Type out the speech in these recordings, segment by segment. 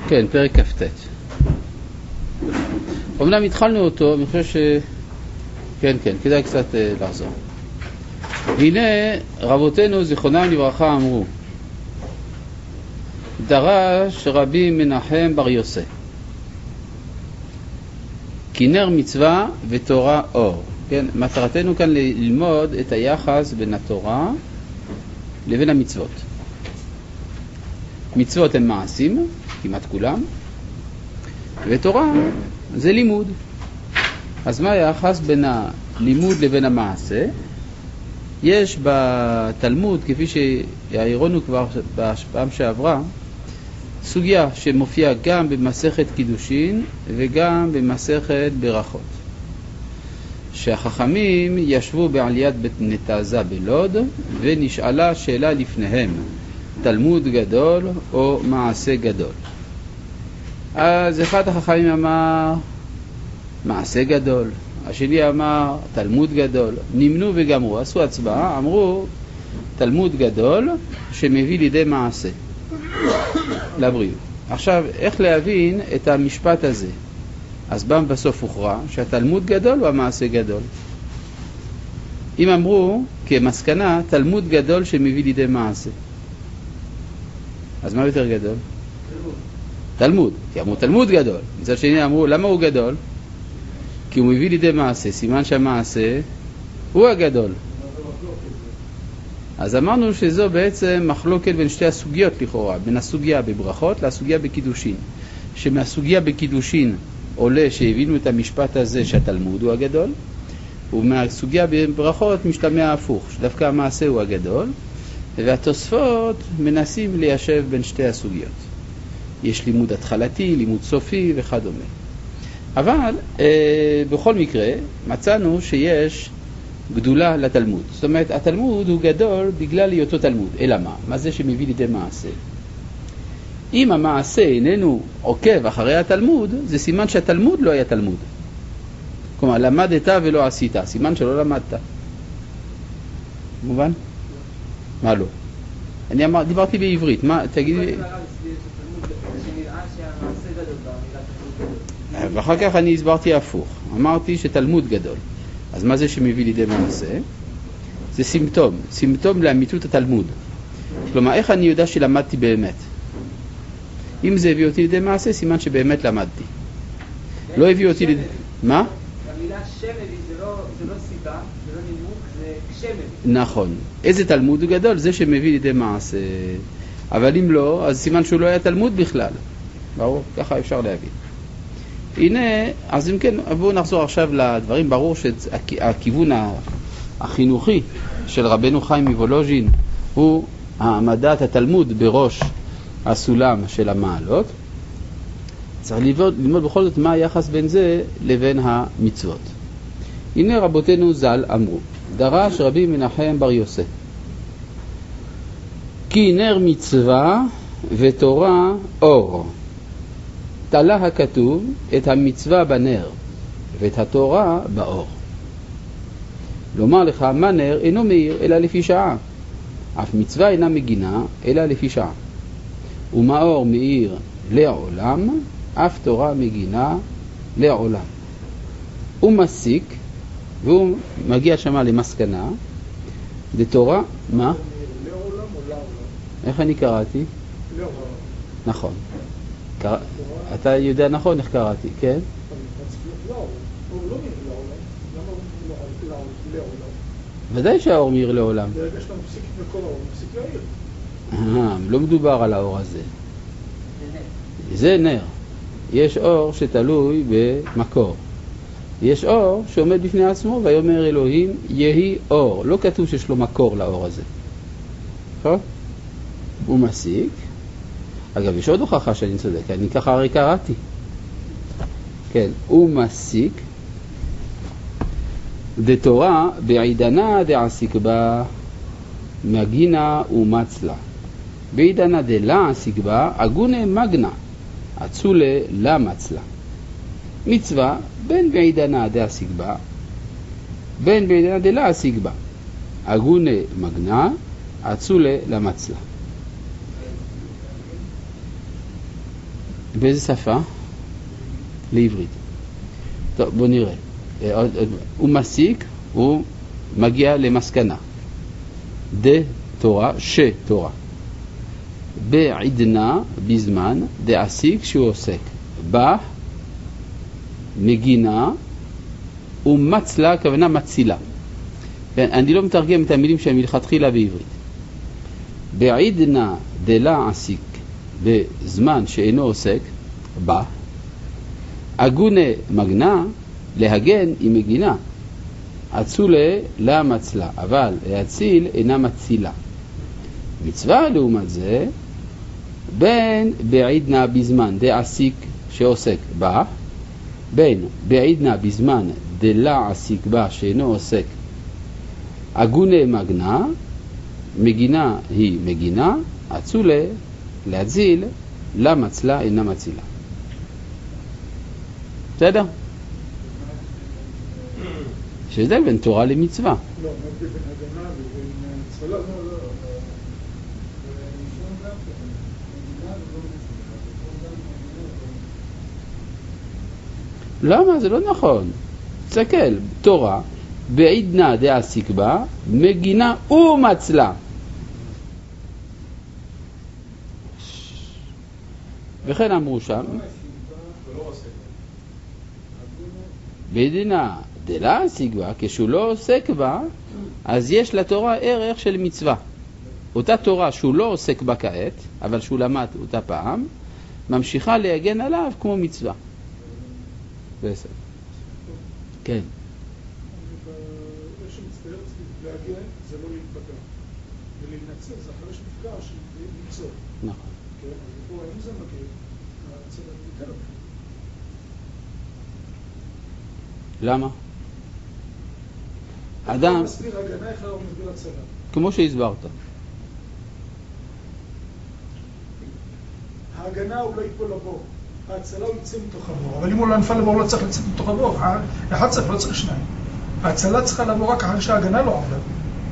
כן, פרק כ"ט. אמנם התחלנו אותו, אני חושב ש... כן, כדאי קצת לחזור. הנה רבותינו זיכרונם לברכה אמרו, דרש רבי מנחם בר יוסף, כי נר מצווה ותורה אור. כן, מטרתנו כאן ללמוד את היחס בין התורה לבין המצוות. מצוות הן מעשים, כמעט כולם, ותורה זה לימוד. אז מה היחס בין הלימוד לבין המעשה? יש בתלמוד, כפי שהעירונו כבר בפעם שעברה, סוגיה שמופיעה גם במסכת קידושין וגם במסכת ברכות. שהחכמים ישבו בעליית בית נתזה בלוד ונשאלה שאלה לפניהם, תלמוד גדול או מעשה גדול. אז אחד החכמים אמר מעשה גדול, השני אמר תלמוד גדול, נמנו וגמרו, עשו הצבעה, אמרו תלמוד גדול שמביא לידי מעשה לבריאות. עכשיו, איך להבין את המשפט הזה? אז בם בסוף הוכרע שהתלמוד גדול הוא המעשה גדול. אם אמרו כמסקנה תלמוד גדול שמביא לידי מעשה, אז מה יותר גדול? תלמוד, כי אמרו תלמוד גדול. מצד שני אמרו למה הוא גדול? כי הוא מביא לידי מעשה, סימן שהמעשה הוא הגדול. אז אמרנו שזו בעצם מחלוקת בין שתי הסוגיות לכאורה, בין הסוגיה בברכות לסוגיה בקידושין. שמהסוגיה בקידושין עולה שהבינו את המשפט הזה שהתלמוד הוא הגדול, ומהסוגיה בברכות משתמע הפוך, שדווקא המעשה הוא הגדול, והתוספות מנסים ליישב בין שתי הסוגיות. יש לימוד התחלתי, לימוד סופי וכדומה. אבל בכל מקרה מצאנו שיש גדולה לתלמוד. זאת אומרת, התלמוד הוא גדול בגלל היותו תלמוד. אלא מה? מה זה שמביא לידי מעשה? אם המעשה איננו עוקב אחרי התלמוד, זה סימן שהתלמוד לא היה תלמוד. כלומר, למדת ולא עשית, סימן שלא למדת. מובן? מה לא? אני דיברתי בעברית, מה, תגידי... ואחר כך אני הסברתי הפוך. אמרתי שתלמוד גדול. אז מה זה שמביא לידי מעשה? זה סימפטום לאמיתות התלמוד. כלומר, איך אני יודע שלמדתי באמת? אם זה הביא אותי לידי מעשה, סימן שבאמת למדתי. לא הביא אותי לידי... מה? המילה שמבי זה לא סיבה, זה לא נימוק, זה כשמבי. נכון. איזה תלמוד הוא גדול? זה שמביא לידי מעשה. אבל אם לא, אז סימן שהוא לא היה תלמוד בכלל. ברור? ככה אפשר להבין. הנה, אז אם כן, בואו נחזור עכשיו לדברים. ברור שהכיוון החינוכי של רבנו חיים מוולוז'ין הוא העמדת התלמוד בראש הסולם של המעלות. צריך ללמוד בכל זאת מה היחס בין זה לבין המצוות. הנה רבותינו ז"ל אמרו, דרש רבי מנחם בר יוסף, כי נר מצווה ותורה אור. תלה הכתוב את המצווה בנר ואת התורה באור. לומר לך, מה נר אינו מאיר אלא לפי שעה, אף מצווה אינה מגינה אלא לפי שעה. ומה אור מאיר לעולם, אף תורה מגינה לעולם. הוא מסיק, והוא מגיע שמה למסקנה, דתורה, מה? לעולם או לעולם? איך אני קראתי? לעולם. נכון. אתה יודע נכון איך קראתי, כן? ודאי שהאור מאיר לעולם. ברגע שאתה מפסיק את מקור האור, מפסיק להאיר. לא מדובר על האור הזה. זה נר. יש אור שתלוי במקור. יש אור שעומד בפני עצמו, ויאמר אלוהים יהי אור. לא כתוב שיש לו מקור לאור הזה. הוא מסיק. אגב, יש עוד הוכחה שאני צודק, אני ככה הרי קראתי. כן, הוא מסיק דתורה בעידנה דעסיק בה מגינה ומצלה. בעידנה דלה עסיק בה אגונה מגנה אצולה לה מצלה. מצווה בין בעידנה דעסיק בה בין בעידנה דלה עסיק בה אגונה מגנה אצולה לה מצלה. באיזה שפה? לעברית. טוב, בוא נראה. הוא מסיק, הוא מגיע למסקנה. תורה, שתורה. בעידנה, בזמן, דעסיק שהוא עוסק. מגינה ומצלה, הכוונה מצילה. אני לא מתרגם את המילים שהם מלכתחילה בעברית. בעידנה דלה עסיק, בזמן שאינו עוסק, אגונה מגנה, להגן היא מגינה. אצולה לה מצלה, אבל להציל אינה מצילה. מצווה לעומת זה, בין בעידנה בזמן דעסיק שעוסק בה, בין בעידנה בזמן דלה עסיק בה שאינו עוסק, אגונה מגנה, מגינה היא מגינה, אצולה להציל, לה מצלה אינה מצילה. בסדר? יש הבדל בין תורה למצווה. לא, מה בין הגנה ובין מצווה? לא. למה? זה לא נכון. תסתכל, תורה, בעידנה דעסיק בה, מגינה ומצלה. וכן אמרו שם, בעידנה דלה עסיק בה, כשהוא לא עוסק בה, אז יש לתורה ערך של מצווה. אותה תורה שהוא לא עוסק בה כעת, אבל שהוא למד אותה פעם, ממשיכה להגן עליו כמו מצווה. בסדר. כן. יש שמצטער להגן זה לא להתפגע. ולהינצל זה אחרי שנפגע שניצור. נכון. כן, אז פה אם זה מגיע, הצלע יותר. למה? אדם... הוא מסביר הגנה, איך הוא מסביר הצלע? כמו שהסברת. ההגנה הוא לא ייפול לבור. ההצלה הוא יצא מתוך הבור. אבל אם הוא לא נפל לבור, הוא לא צריך לצאת מתוך הבור. אחד צריך, לא צריך שניים. ההצלה צריכה לבוא רק אחרי שההגנה לא עבדה.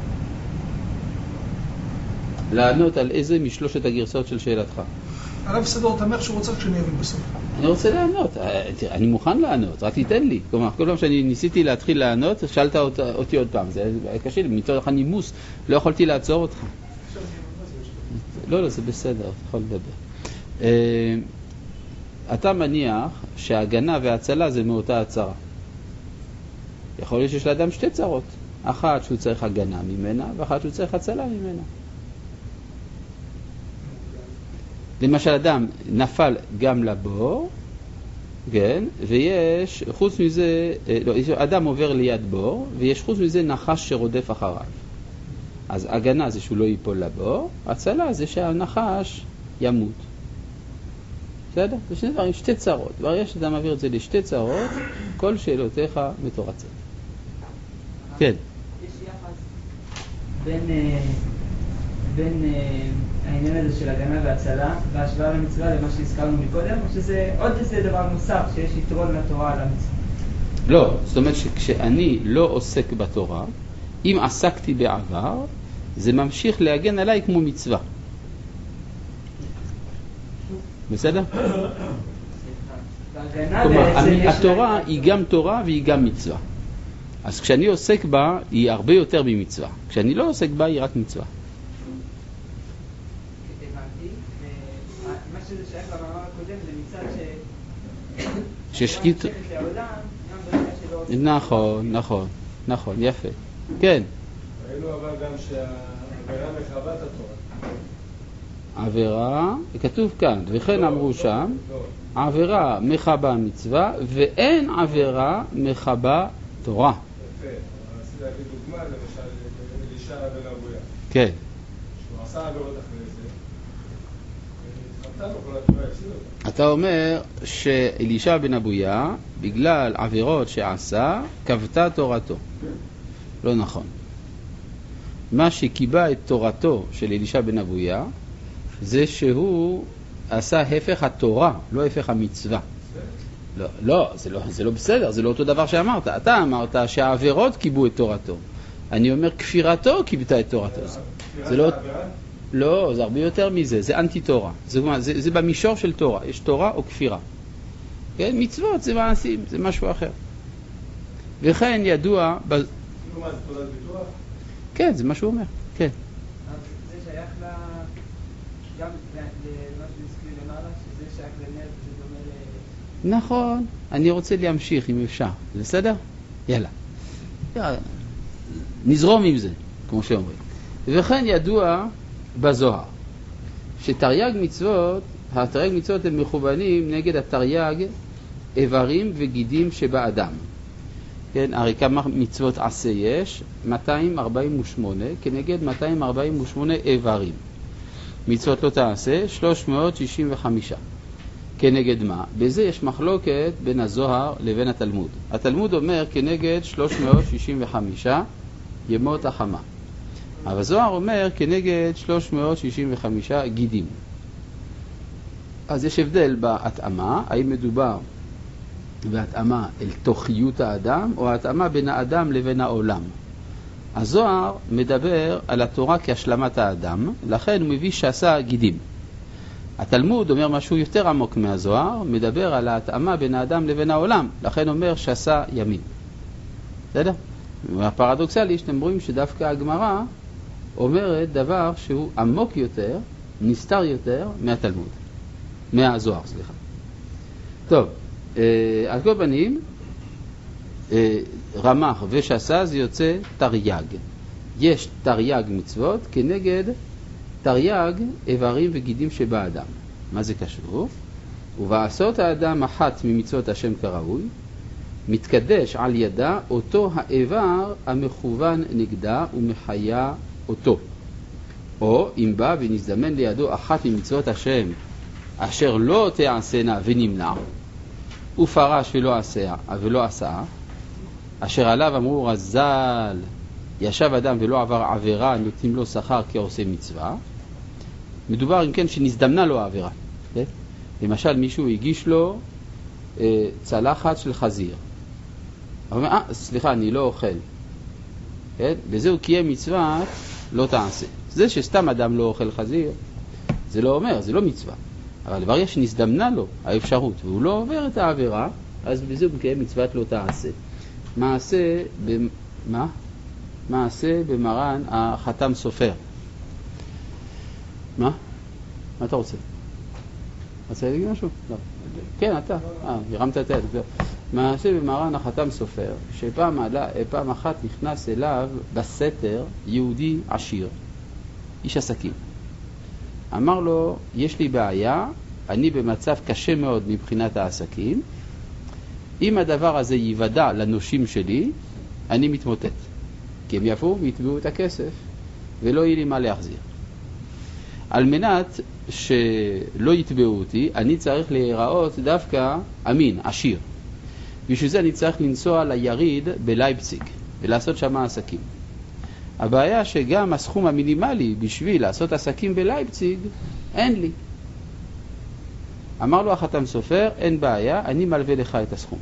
לענות על איזה משלושת הגרסאות של שאלתך? הרב סדור תמך שהוא רוצה כשאני אבין בסוף. אני רוצה לענות, אני מוכן לענות, רק תיתן לי. כלומר, כל פעם שאני ניסיתי להתחיל לענות, שאלת אותי עוד פעם, זה היה קשה לי, מתוך הנימוס, לא יכולתי לעצור אותך. לא, זה בסדר, אתה יכול לדבר. אתה מניח שההגנה וההצלה זה מאותה הצרה. יכול להיות שיש לאדם שתי צרות, אחת שהוא צריך הגנה ממנה, ואחת שהוא צריך הצלה ממנה. למשל, אדם נפל גם לבור, כן, ויש, חוץ מזה, לא, אדם עובר ליד בור, ויש חוץ מזה נחש שרודף אחריו. אז הגנה זה שהוא לא ייפול לבור, הצלה זה שהנחש ימות. בסדר? זה שני דברים, שתי צרות. ברגע שאתה מעביר את זה לשתי צרות, כל שאלותיך מתורצות. כן. יש יחס בין העניין הזה של הגנה והצלה והשוואה למצווה למה שהזכרנו מקודם, או שזה עוד איזה דבר נוסף שיש יתרון לתורה על המצווה? לא, זאת אומרת שכשאני לא עוסק בתורה, אם עסקתי בעבר, זה ממשיך להגן עליי כמו מצווה. בסדר? כלומר, התורה היא גם תורה והיא גם מצווה. אז כשאני עוסק בה, היא הרבה יותר ממצווה. כשאני לא עוסק בה, היא רק מצווה. הבנתי, מה שזה שייך למאמר הקודם זה מצד ששקיט... נכון, יפה. כן. ראינו אבל גם שהעבירה מחבת התורה. עבירה, כתוב כאן, וכן אמרו שם, עבירה מחבה מצווה, ואין עבירה מחבה תורה. יפה, אבל רציתי להביא דוגמה, למשל, אלישע בן אבויה. כן. שהוא עשה עבירות אחרי זה, התחבטה לו, כל התורה הפסיד אותה. אתה אומר שאלישע בן אבויה, בגלל עבירות שעשה, כבתה תורתו. לא נכון. מה שקיבע את תורתו של אלישע בן אבויה, זה שהוא עשה הפך התורה, לא הפך המצווה. לא, זה לא בסדר, זה לא אותו דבר שאמרת. אתה אמרת שהעבירות קיבו את תורתו. אני אומר, כפירתו קיבתה את תורתו. זה לא... לא, זה הרבה יותר מזה, זה אנטי תורה. זה במישור של תורה, יש תורה או כפירה. כן? מצוות זה מעשים, זה משהו אחר. וכן ידוע... מה, זה תעודת ביטוח? כן, זה מה שהוא אומר, כן. זה שייך גם למה שהזכיר למעלה, שזה שייך לנר וזה דומה נכון, אני רוצה להמשיך אם אפשר, זה בסדר? יאללה. נזרום עם זה, כמו שאומרים. וכן ידוע בזוהר, שתרי"ג מצוות, התרי"ג מצוות הם מכוונים נגד התרי"ג איברים וגידים שבאדם. כן, הרי כמה מצוות עשה יש? 248, כנגד 248 איברים. מצוות לא תעשה, 365. כנגד מה? בזה יש מחלוקת בין הזוהר לבין התלמוד. התלמוד אומר כנגד 365 ימות החמה. אבל הזוהר אומר כנגד 365 גידים. אז יש הבדל בהתאמה, האם מדובר בהתאמה אל תוכיות האדם או ההתאמה בין האדם לבין העולם. הזוהר מדבר על התורה כהשלמת האדם, לכן הוא מביא שעשה גידים. התלמוד אומר משהו יותר עמוק מהזוהר, מדבר על ההתאמה בין האדם לבין העולם, לכן אומר שעשה ימים. בסדר? והפרדוקסלי שאתם רואים שדווקא הגמרא אומרת דבר שהוא עמוק יותר, נסתר יותר מהתלמוד, מהזוהר, סליחה. טוב, על כל פנים, רמ"ח ושס"ה זה יוצא תרי"ג. יש תרי"ג מצוות כנגד תרי"ג איברים וגידים שבאדם. מה זה קשור? ובעשות האדם אחת ממצוות השם כראוי, מתקדש על ידה אותו האיבר המכוון נגדה ומחיה אותו. או אם בא ונזדמן לידו אחת ממצוות השם אשר לא תעשנה ונמנע, ופרש ולא עשה, אשר עליו אמרו רז"ל, ישב אדם ולא עבר עבירה, נותנים לו שכר כעושה מצווה. מדובר אם כן שנזדמנה לו העבירה. כן? למשל מישהו הגיש לו צלחת של חזיר. הוא אומר, סליחה, אני לא אוכל. כן? בזה הוא קיים מצווה, לא תעשה. זה שסתם אדם לא אוכל חזיר, זה לא אומר, זה לא מצווה. אבל ברגע שנזדמנה לו האפשרות והוא לא עובר את העבירה, אז בזה הוא מקיים מצוות לא תעשה. מעשה במרן החתם סופר. מה אתה רוצה? רוצה להגיד משהו? לא. כן, אתה. הרמת את היד. מעשה במרן החתם סופר, שפעם אחת נכנס אליו בסתר יהודי עשיר, איש עסקים. אמר לו, יש לי בעיה, אני במצב קשה מאוד מבחינת העסקים, אם הדבר הזה ייוודע לנושים שלי, אני מתמוטט. כי הם יבואו ויתבעו את הכסף, ולא יהיה לי מה להחזיר. על מנת שלא יתבעו אותי, אני צריך להיראות דווקא אמין, עשיר. בשביל זה אני צריך לנסוע ליריד בלייפציג, ולעשות שם עסקים. הבעיה שגם הסכום המינימלי בשביל לעשות עסקים בלייפציג, אין לי. אמר לו החתם סופר, אין בעיה, אני מלווה לך את הסכום.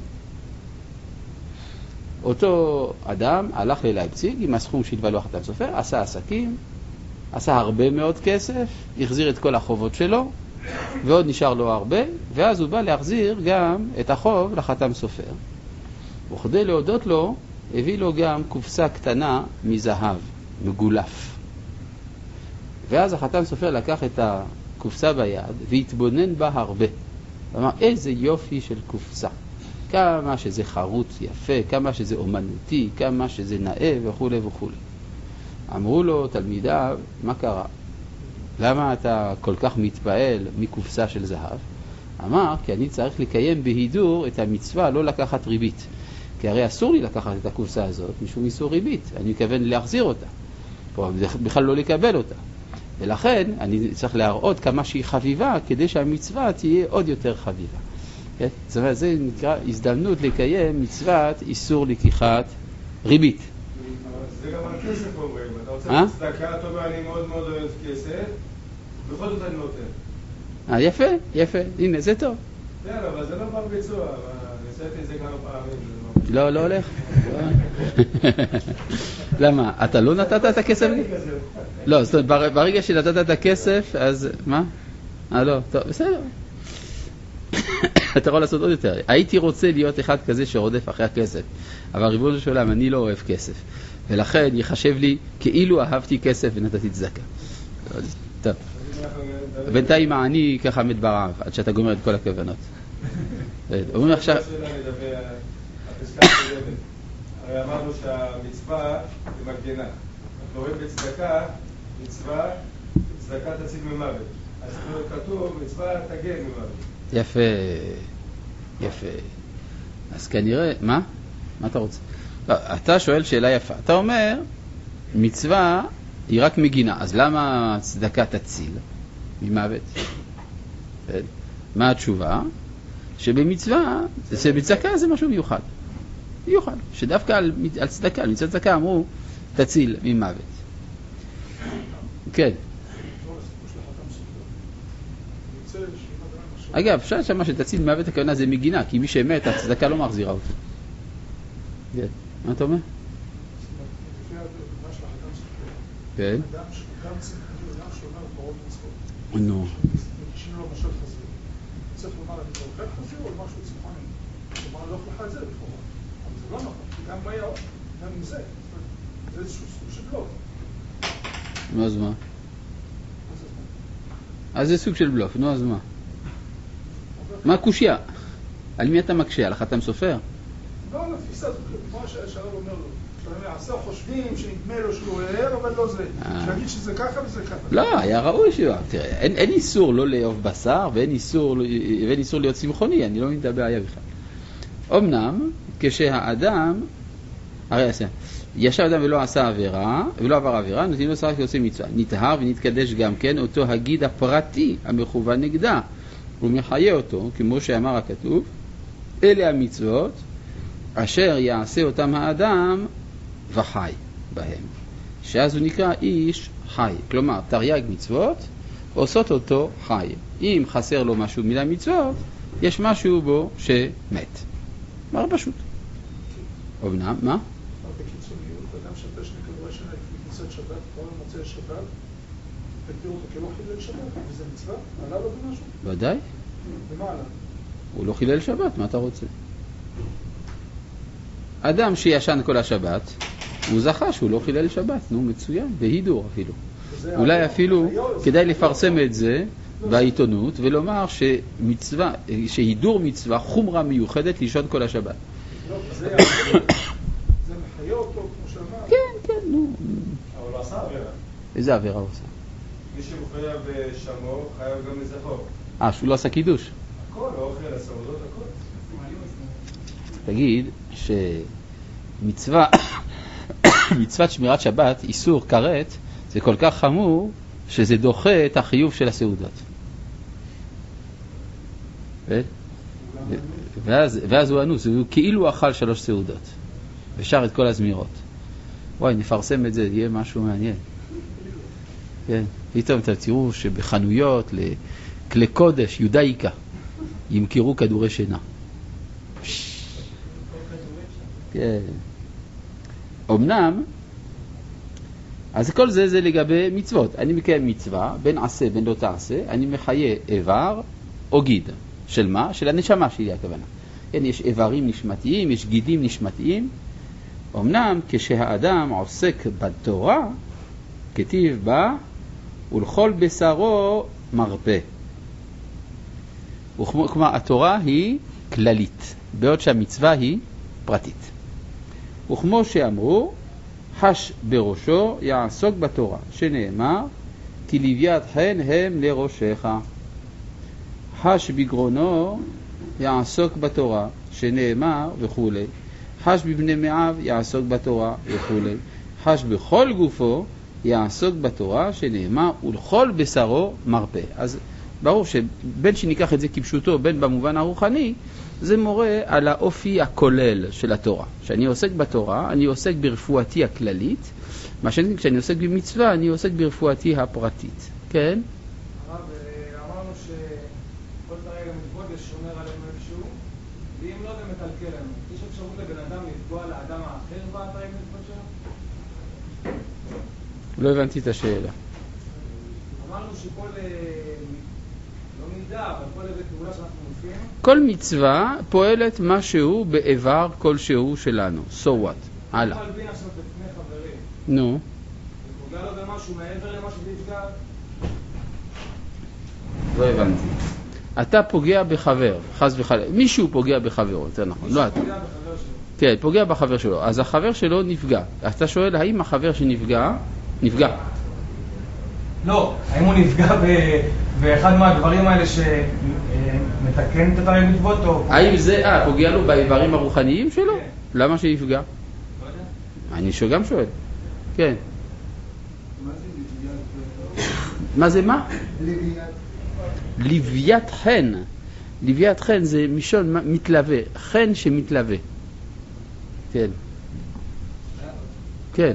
אותו אדם הלך ללייפציג עם הסכום שהלווה לו החתם סופר, עשה עסקים, עשה הרבה מאוד כסף, החזיר את כל החובות שלו, ועוד נשאר לו הרבה, ואז הוא בא להחזיר גם את החוב לחתם סופר. וכדי להודות לו, הביא לו גם קופסה קטנה מזהב, מגולף. ואז החתם סופר לקח את הקופסה ביד והתבונן בה הרבה. אמר, איזה יופי של קופסה. כמה שזה חרוט יפה, כמה שזה אומנותי, כמה שזה נאה וכו' וכו'. אמרו לו תלמידיו, מה קרה? למה אתה כל כך מתפעל מקופסה של זהב? אמר, כי אני צריך לקיים בהידור את המצווה לא לקחת ריבית. כי הרי אסור לי לקחת את הקופסה הזאת משום איסור ריבית. אני מתכוון להחזיר אותה. פה בכלל לא לקבל אותה. ולכן אני צריך להראות כמה שהיא חביבה כדי שהמצווה תהיה עוד יותר חביבה. כן? זאת אומרת, זה נקרא הזדמנות לקיים מצוות איסור לקיחת ריבית. זה גם על כסף אומרים. אתה רוצה לצדקה, אתה אומר, אני מאוד מאוד אוהב כסף, בכל זאת אני נותן. יפה, הנה, זה טוב. כן, אבל זה לא בר ביצוע, אני עשיתי את זה כמה פעמים. לא, לא הולך. למה? אתה לא נתת את הכסף? לא, זאת אומרת, ברגע שנתת את הכסף, אז מה? לא, טוב, בסדר. אתה יכול לעשות עוד יותר. הייתי רוצה להיות אחד כזה שרודף אחרי הכסף, אבל ריבונו של עולם, אני לא אוהב כסף, ולכן יחשב לי כאילו אהבתי כסף ונתתי צדקה. טוב. בינתיים אני ככה מת ברעב, עד שאתה גומר את כל הכוונות. אומרים עכשיו... הרי אמרנו שהמצווה היא מגנה. אנחנו רואים בצדקה, מצווה, צדקה תציל ממוות. אז כתוב, מצווה תגן ממוות. יפה, יפה. אז כנראה, מה? מה אתה רוצה? לא, אתה שואל שאלה יפה. אתה אומר, מצווה היא רק מגינה, אז למה צדקה תציל ממוות? מה התשובה? שבמצווה, בצדקה זה משהו מיוחד. מיוחד, שדווקא על צדקה, על מצוות צדקה אמרו, תציל ממוות. כן. אגב, אפשר שמה שתציל ממוות הכוונה זה מגינה, כי מי שמת, הצדקה לא מחזירה אותו. כן. מה אתה אומר? כן. נו. צריך לומר, אני אוכל חזיר או משהו צמחוני? כלומר, לא אוכל את זה לכאורה. אבל זה לא נכון, גם מה יעוד, גם עם זה. זה איזשהו סוג של בלוף. נו, אז מה? אז זה סוג של בלוף, נו, אז מה? מה הקושיה? על מי אתה מקשה? על החתם סופר? לא, על התפיסה, כמו שהרב אומר לו. שעשה חושבים שנדמה לו שהוא ער, אבל לא זה. להגיד שזה ככה וזה ככה. לא, היה ראוי שהוא. תראה, אין איסור לא לאהוב בשר, ואין איסור להיות צמחוני, אני לא מבין את הבעיה בכלל. אמנם, כשהאדם, הרי ישב אדם ולא עשה עבירה, ולא עבר עבירה, נותנים לו שכר כעושה מצווה. נטהר ונתקדש גם כן אותו הגיד הפרטי המכוון נגדה. הוא מחיה אותו, כמו שאמר הכתוב, אלה המצוות, אשר יעשה אותם האדם וחי בהם. שאז הוא נקרא איש חי. כלומר, תרי"ג מצוות עושות אותו חי. אם חסר לו משהו מן המצוות, יש משהו בו שמת. מה פשוט. אמנם, מה? בקיצוניות, אדם שתה שני כדורי שינה לפני כניסת שבת, כל מוצאי שבת, תגדיר אותו כלא חילל שבת, וזה מצווה? עלה לו במשהו? ודאי. ומה עלה? הוא לא חילל שבת, מה אתה רוצה? אדם שישן כל השבת, הוא זכה שהוא לא חילל שבת, נו, מצוין, בהידור אפילו. אולי אפילו כדאי לפרסם את זה בעיתונות ולומר שמצווה, שהידור מצווה חומרה מיוחדת לישון כל השבת. זה מחיה אותו, כמו שאמר. כן, כן, נו. אבל הוא עשה עבירה. איזה עבירה הוא עושה? מי שמחויב בשמו, חייב גם לזכור. שהוא לא עשה קידוש. הכל, האוכל, הסעודות, הכל. תגיד שמצווה, מצוות שמירת שבת, איסור כרת, זה כל כך חמור שזה דוחה את החיוב של הסעודות. ואז הוא אנוס, הוא כאילו אכל 3 סעודות ושר את כל הזמירות. וואי, נפרסם את זה, יהיה משהו מעניין. כן, פתאום תראו שבחנויות לכלי קודש, יודאיקה, ימכרו כדורי שינה. כן. אמנם, אז כל זה זה לגבי מצוות. אני מקיים מצווה, בין עשה בין לא תעשה, אני מחיה איבר או גיד. של מה? של הנשמה שלי הכוונה. כן, יש איברים נשמתיים, יש גידים נשמתיים. אמנם כשהאדם עוסק בתורה, כתיב בה, ולכל בשרו מרפא. כלומר, התורה היא כללית, בעוד שהמצווה היא פרטית. וכמו שאמרו, חש בראשו יעסוק בתורה, שנאמר, כי לוויית חן הם לראשך. חש בגרונו יעסוק בתורה, שנאמר וכו'. חש בבני מאב יעסוק בתורה וכו'. חש בכל גופו יעסוק בתורה, שנאמר ולכל בשרו מרפא. אז ברור שבין שניקח את זה כפשוטו, בין במובן הרוחני, זה מורה על האופי הכולל של התורה. כשאני עוסק בתורה, אני עוסק ברפואתי הכללית, מה כשאני עוסק במצווה, אני עוסק ברפואתי הפרטית. כן? הרב, אמרנו שכל תרי"ג מצוות שומר עליהם איזשהו, ואם לא זה מטלקל לנו. יש אפשרות לבן אדם לפגוע לאדם האחר באתרי מצוות שלו? לא הבנתי את השאלה. אמרנו שכל, לא מידע, אבל כל איזה פעולה שאנחנו עושים, כל מצווה פועלת משהו באיבר כלשהו שלנו. So what? הלאה. הוא מלבין עכשיו בפני חברים. נו. פוגע לו במשהו מעבר למה שזה יפגע? לא הבנתי. אתה פוגע בחבר, חס וחלילה. מישהו פוגע בחברו, יותר נכון. לא אתה. פוגע בחבר שלו. כן, פוגע בחבר שלו. אז החבר שלו נפגע. אתה שואל, האם החבר שנפגע, נפגע? לא, האם הוא נפגע באחד מהדברים האלה שמתקן את אתרי מצוות או... האם זה, פוגע לו באיברים הרוחניים שלו? כן. למה שיפגע? לא יודע. אני גם שואל. כן. מה זה מה? לוויית חן. לוויית חן זה מישון מתלווה. חן שמתלווה. כן. כן.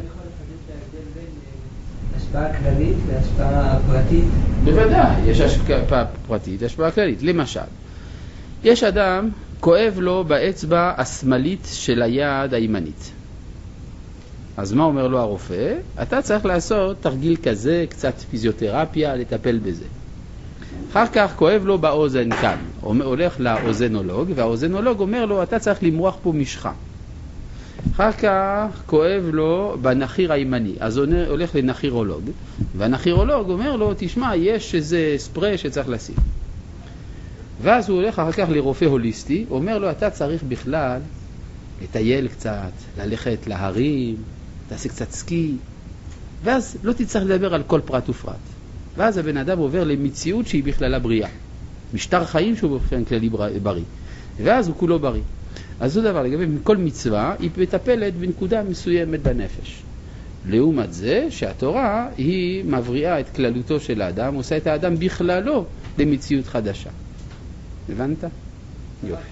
השפעה כללית והשפעה פרטית. בוודאי, יש השפעה פרטית, השפעה כללית. למשל, יש אדם, כואב לו באצבע השמאלית של היד הימנית. אז מה אומר לו הרופא? אתה צריך לעשות תרגיל כזה, קצת פיזיותרפיה, לטפל בזה. אחר כך כואב לו באוזן כאן. הולך לאוזנולוג, והאוזנולוג אומר לו, אתה צריך למרוח פה משחה. אחר כך כואב לו בנחיר הימני, אז הוא הולך לנחירולוג, והנחירולוג אומר לו, תשמע, יש איזה ספרי שצריך לשים. ואז הוא הולך אחר כך לרופא הוליסטי, אומר לו, אתה צריך בכלל לטייל קצת, ללכת להרים, תעשה קצת סקי, ואז לא תצטרך לדבר על כל פרט ופרט. ואז הבן אדם עובר למציאות שהיא בכללה בריאה, משטר חיים שהוא באופן כללי בריא, ואז הוא כולו בריא. אז זו דבר, לגבי כל מצווה, היא מטפלת בנקודה מסוימת בנפש. לעומת זה שהתורה היא מבריאה את כללותו של האדם, עושה את האדם בכללו למציאות חדשה. הבנת? יופי. בהקשר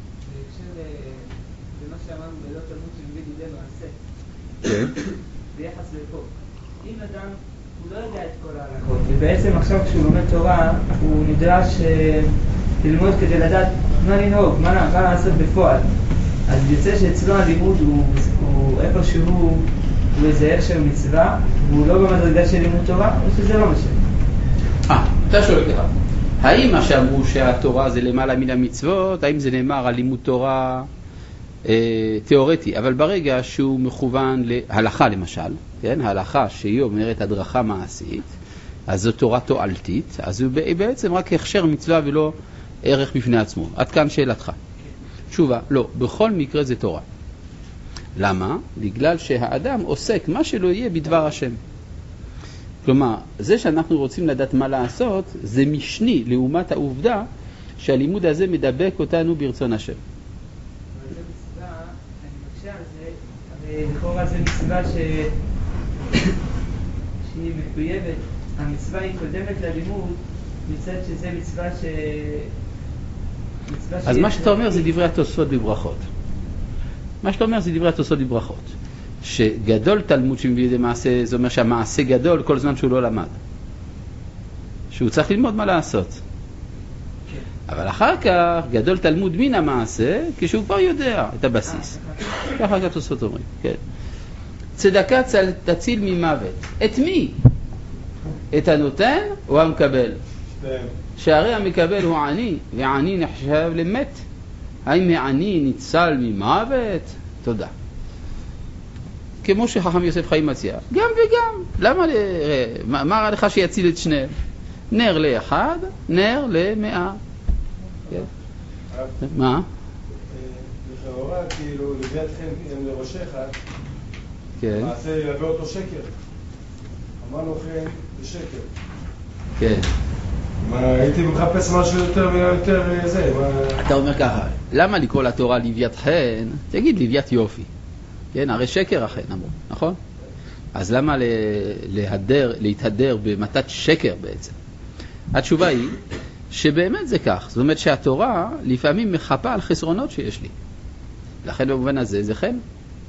למה שאמרנו בלא תלמוד שמביא לידי מעשה, כן. ביחס לפה. אם אדם, הוא לא יודע את כל ההלכות, ובעצם עכשיו כשהוא לומד תורה, הוא נדרש ללמוד כדי לדעת מה לנהוג, מה לעשות בפועל. אז יוצא שאצלו הלימוד הוא איפשהו, הוא איזה איך מצווה, והוא לא במדרגה של לימוד תורה, או שזה לא משנה. אתה שואל ככה, האם מה שאמרו שהתורה זה למעלה מן המצוות, האם זה נאמר על לימוד תורה תיאורטי, אבל ברגע שהוא מכוון להלכה למשל, כן? ההלכה שהיא אומרת הדרכה מעשית, אז זו תורה תועלתית, אז הוא בעצם רק הכשר מצווה ולא ערך בפני עצמו. עד כאן שאלתך. תשובה, לא, בכל מקרה זה תורה. למה? בגלל שהאדם עוסק מה שלא יהיה בדבר השם. כלומר, זה שאנחנו רוצים לדעת מה לעשות, זה משני לעומת העובדה שהלימוד הזה מדבק אותנו ברצון השם. אבל זה מצווה, אני מקשה על זה, הרי לכאורה זה מצווה שהיא מחויבת, המצווה היא קודמת ללימוד, מצד שזה מצווה אז מה שאתה אומר זה דברי התוספות בברכות. מה שאתה אומר זה דברי התוספות בברכות. שגדול תלמוד שמביא לידי מעשה, זה אומר שהמעשה גדול כל זמן שהוא לא למד. שהוא צריך ללמוד מה לעשות. אבל אחר כך גדול תלמוד מן המעשה כשהוא כבר יודע את הבסיס. ככה התוספות אומרים. כן. צדקה תציל ממוות. את מי? את הנותן או המקבל? שהרי המקבל הוא עני, ועני נחשב למת. האם העני ניצל ממוות? תודה. כמו שחכם יוסף חיים מציע, גם וגם. למה? מה רע לך שיציל את שניהם? נר לאחד, נר למאה. מה? לכאורה, כאילו, לביאת חן לראשך, כן. מעשה ילווה אותו שקר. אמרנו חן בשקר. כן. הייתי מחפש משהו יותר זה. אתה אומר ככה, למה לקרוא לתורה לוויית חן? תגיד לוויית יופי. כן, הרי שקר החן אמרו, נכון? אז למה להתהדר במתת שקר בעצם? התשובה היא שבאמת זה כך. זאת אומרת שהתורה לפעמים מחפה על חסרונות שיש לי. לכן במובן הזה זה חן.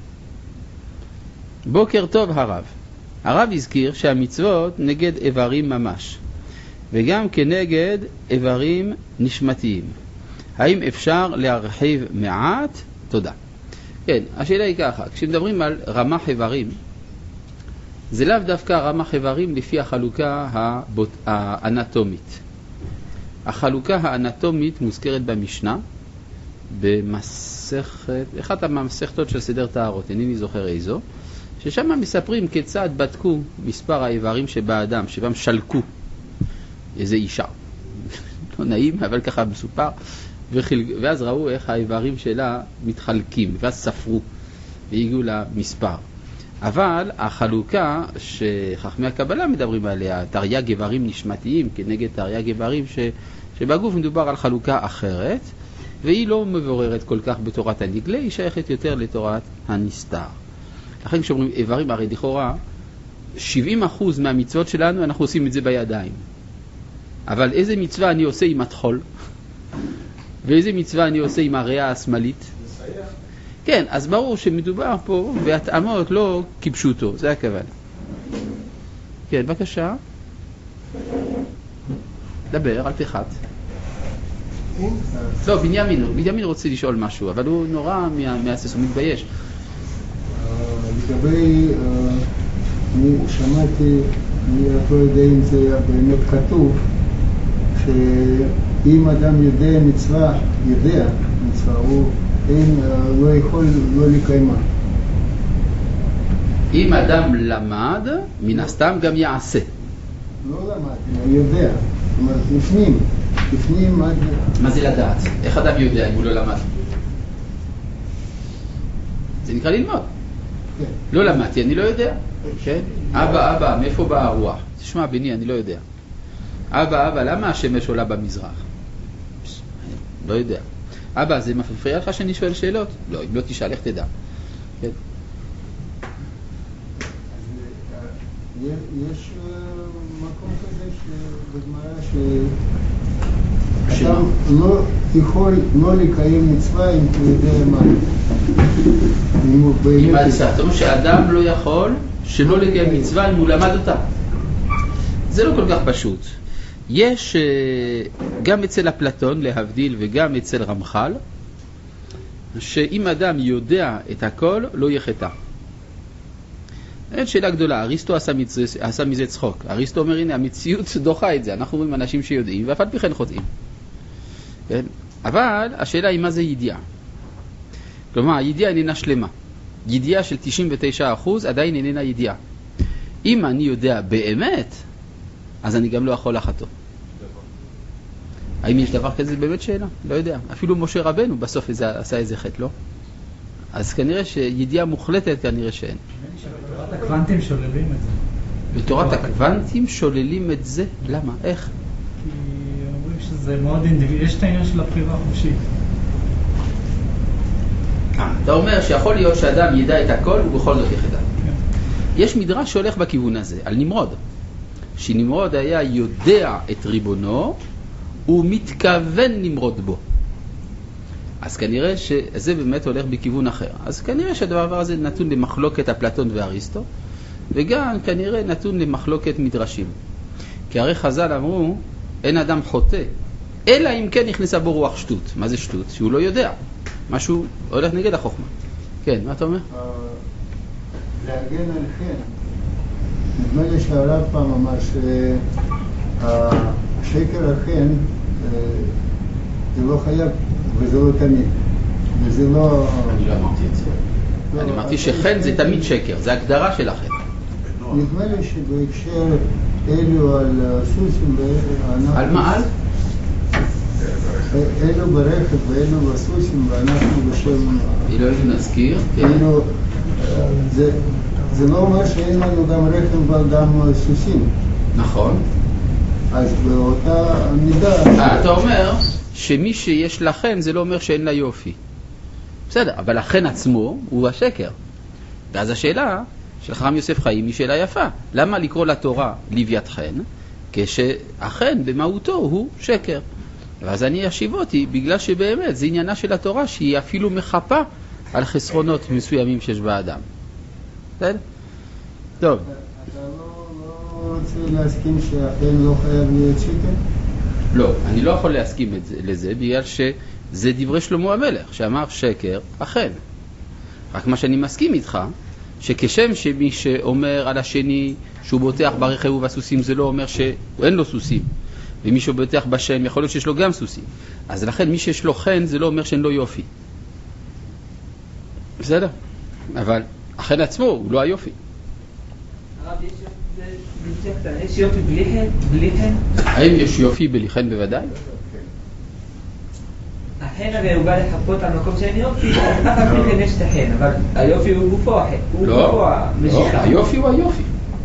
בוקר טוב הרב. הרב הזכיר שהמצוות נגד איברים ממש. וגם כנגד איברים נשמתיים. האם אפשר להרחיב מעט? תודה. כן, השאלה היא ככה, כשמדברים על רמ"ח איברים, זה לאו דווקא רמ"ח איברים לפי החלוקה האנטומית. החלוקה האנטומית מוזכרת במשנה, במסכת, אחת המסכתות של סדר טהרות, אינני זוכר איזו, ששם מספרים כיצד בדקו מספר האיברים שבאדם, שבהם שלקו איזה אישה. לא נעים, אבל ככה מסופר. ואז ראו איך האיברים שלה מתחלקים, ואז ספרו והגיעו למספר. אבל החלוקה שחכמי הקבלה מדברים עליה, תרי"ג איברים נשמתיים כנגד תרי"ג איברים שבגוף, מדובר על חלוקה אחרת, והיא לא מבוררת כל כך בתורת הנגלה, היא שייכת יותר לתורת הנסתר. לכן כשאומרים איברים, הרי לכאורה 70% מהמצוות שלנו אנחנו עושים את זה בידיים. אבל איזה מצווה אני עושה עם התחול? ואיזה מצווה אני עושה עם הריאה השמאלית? כן, אז ברור שמדובר פה בהתאמות לא כפשוטו, זה הכוונה. כן, בבקשה. דבר, אל תחת. לא, בנימין רוצה לשאול משהו, אבל הוא נורא מהסס, הוא מתבייש. לגבי, אני שמעתי, אני לא יודע אם זה באמת כתוב, שאם אדם יודע מצווה, הוא לא יכול לא לקיימה. אם אדם למד, מן הסתם גם יעשה. לא למד, הוא יודע. זאת אומרת, לפנים עד... מה זה לדעת? איך אדם יודע אם הוא לא למד? זה נקרא ללמוד. כן. לא למדתי, אני לא יודע. כן? אבא, מאיפה באה הרוח? תשמע, בני, אני לא יודע. אבא, למה השמש עולה במזרח? לא יודע. אבא, זה מפריע לך שאני שואל שאלות? לא, אם לא תשאל, איך תדע? כן. יש מקום כזה בגמרא שאדם לא יכול לא לקיים מצווה אם הוא יודע מה. אתה אומר שאדם לא יכול שלא לקיים מצווה אם הוא למד אותה. זה לא כל כך פשוט. יש גם אצל אפלטון להבדיל וגם אצל רמח"ל, שאם אדם יודע את הכל לא יחטא. אין שאלה גדולה, אריסטו עשה מזה צחוק. אריסטו אומר, הנה, המציאות דוחה את זה. אנחנו רואים אנשים שיודעים, ואף על פי כן חוטאים. כן? אבל השאלה היא מה זה ידיעה. כלומר, הידיעה איננה שלמה. ידיעה של 99% עדיין איננה ידיעה. אם אני יודע באמת, אז אני גם לא יכול לחטוא. האם יש דבר כזה? באמת שאלה? לא יודע. אפילו משה רבנו בסוף עשה איזה חטא, לא? אז כנראה שידיעה מוחלטת כנראה שאין. בתורת הקוונטים שוללים את זה. בתורת הקוונטים שוללים את זה? למה? איך? כי אומרים שזה מאוד אינדיבידואלי. יש את העניין של הבחירה החופשית. אתה אומר שיכול להיות שאדם ידע את הכל ובכל זאת יחטא. יש מדרש שהולך בכיוון הזה, על נמרוד. שנמרוד היה יודע את ריבונו, הוא מתכוון למרוד בו. אז כנראה שזה באמת הולך בכיוון אחר. אז כנראה שהדבר הזה נתון למחלוקת אפלטון ואריסטו, וגם כנראה נתון למחלוקת מדרשים. כי הרי חז"ל אמרו, אין אדם חוטא, אלא אם כן נכנסה בו רוח שטות. מה זה שטות? שהוא לא יודע. משהו הולך נגד החוכמה. כן, מה אתה אומר? להגן על חן. נדמה לי שהרב פעם אמר שהשקר החן זה לא חייב וזה לא תמיד. וזה לא... אני לא אמרתי את זה. אני אמרתי שחן זה תמיד שקר, זה הגדרה של החן. נדמה לי שבהקשר אלו על סוסים על מה? על? אלו ברכב ואלו בסוסים ואנחנו בשם... אלו נזכיר, כן. זה לא אומר שאין לנו גם רכב וגם סוסים. נכון. אז באותה מידה... אתה אומר שמי שיש לכן זה לא אומר שאין לה יופי. בסדר, אבל לכן עצמו הוא השקר. ואז השאלה של חכם יוסף חיים היא שאלה יפה. למה לקרוא לתורה לוויתכן כשהחן במהותו הוא שקר? ואז אני אשיב אותי בגלל שבאמת זה עניינה של התורה שהיא אפילו מחפה על חסרונות מסוימים שיש באדם. בסדר? טוב. אתה לא רוצה להסכים שהחן לא חייב להיות שקר? לא, אני לא יכול להסכים לזה, בגלל שזה דברי שלמה המלך, שאמר שקר, אכן. רק מה שאני מסכים איתך, שכשם שמי שאומר על השני שהוא בוטח ברכב ובסוסים, זה לא אומר שאין לו סוסים. ומי שבוטח בשם, יכול להיות שיש לו גם סוסים. אז לכן מי שיש לו חן, זה לא אומר שאין לו יופי. בסדר? אבל החן עצמו הוא לא היופי. הרב, יש יופי בלי חן? האם יש יופי בלי חן? בוודאי. החן הרי הוא בא לחפות על מקום שאין יופי, אף על פי כן יש את החן, אבל היופי הוא גופו החן. לא, היופי הוא היופי.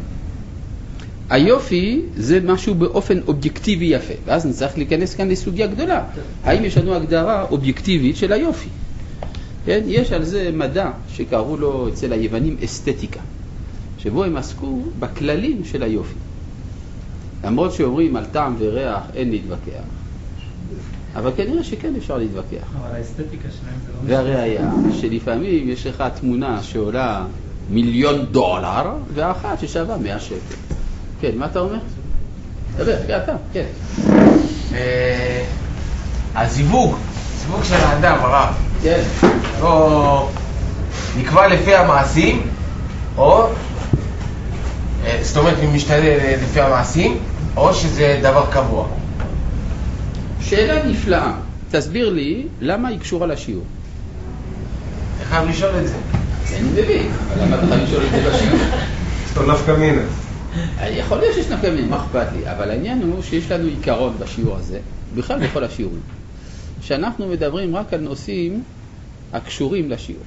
היופי זה משהו באופן אובייקטיבי יפה, ואז נצטרך להיכנס כאן לסוגיה גדולה. האם יש לנו הגדרה אובייקטיבית של היופי? כן? יש על זה מדע שקראו לו אצל היוונים אסתטיקה, שבו הם עסקו בכללים של היופי. למרות שאומרים על טעם וריח אין להתווכח, אבל כנראה שכן אפשר להתווכח. אבל האסתטיקה שלהם זה לא... והראיה שלפעמים יש לך תמונה שעולה $1,000,000 ואחת ששווה 100 שקל. כן, מה אתה אומר? דבר, אתה, כן. הזיווג של האדם, הרב. כן. או נקבע לפי המעשים, או זאת אומרת, אם משתנה לפי המעשים, או שזה דבר קבוע. שאלה נפלאה. תסביר לי למה היא קשורה לשיעור. אני חייב לשאול את זה. אני מבין, אבל למה אתה חייב לשאול את זה בשיעור? יש לו נפקא מינה. יכול להיות שיש נפקא מינה, מה אכפת לי? אבל העניין הוא שיש לנו עיקרון בשיעור הזה, בכלל בכל השיעורים, שאנחנו מדברים רק על נושאים הקשורים לשיעור.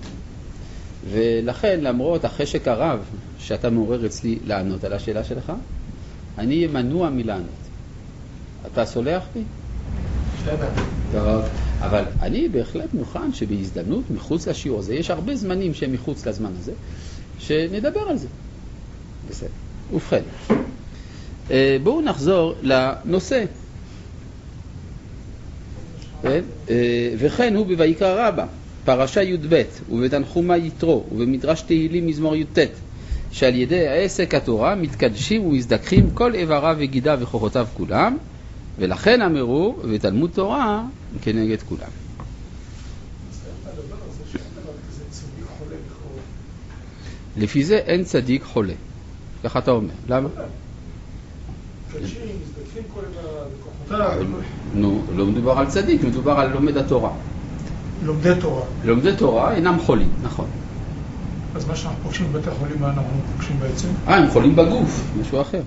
ולכן, למרות החשק הרב שאתה מעורר אצלי לענות על השאלה שלך, אני אהיה מנוע מלענות. אתה סולח לי? בסדר. טוב, אבל אני בהחלט מוכן שבהזדמנות מחוץ לשיעור הזה, יש הרבה זמנים שהם מחוץ לזמן הזה, שנדבר על זה. בסדר. ובכן, בואו נחזור לנושא. וכן הוא בויקרא רבה, פרשה י"ב, ובתנחומא יתרו, ובמדרש תהילים מזמור י"ט, שעל ידי העסק התורה מתקדשים ומזדככים כל איבריו וגידיו וכוחותיו כולם, ולכן אמרו ותלמוד תורה כנגד כולם. לפי זה אין צדיק חולה. ככה אתה אומר. למה? נו, לא מדובר על צדיק, מדובר על לומד התורה. לומדי תורה. לומדי תורה אינם חולים, נכון. אז מה שאנחנו פוגשים בבתי חולים, מה אנחנו פוגשים בעצם? הם חולים בגוף, משהו אחר.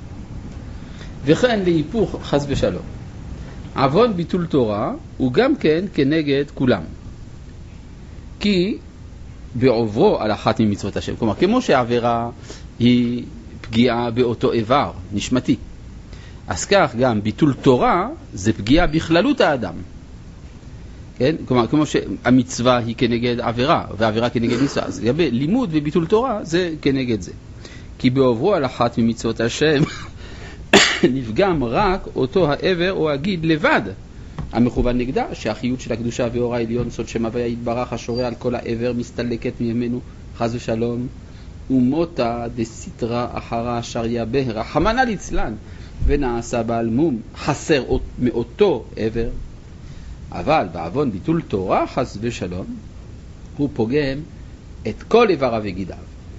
וכן להיפוך חס ושלום. עוון ביטול תורה הוא גם כן כנגד כולם. כי בעוברו על אחת ממצוות השם. כלומר, כמו שהעבירה היא פגיעה באותו איבר נשמתי, אז כך גם ביטול תורה זה פגיעה בכללות האדם. כן? כלומר, כמו שהמצווה היא כנגד עבירה, והעבירה כנגד מצווה, אז לגבי לימוד וביטול תורה זה כנגד זה. כי בעוברו על אחת ממצוות השם נפגם רק אותו העבר או הגיד לבד המכוון נגדה, שהחיות של הקדושה ואור העליון סוד שם הוויה יתברך השורה על כל העבר מסתלקת ממנו חס ושלום, ומותה דסיטרה אחרה שריה בה רחמנא ליצלן, ונעשה בעל מום חסר מאותו עבר. אבל בעוון ביטול תורה חס ושלום הוא פוגם את כל איבריו וגידיו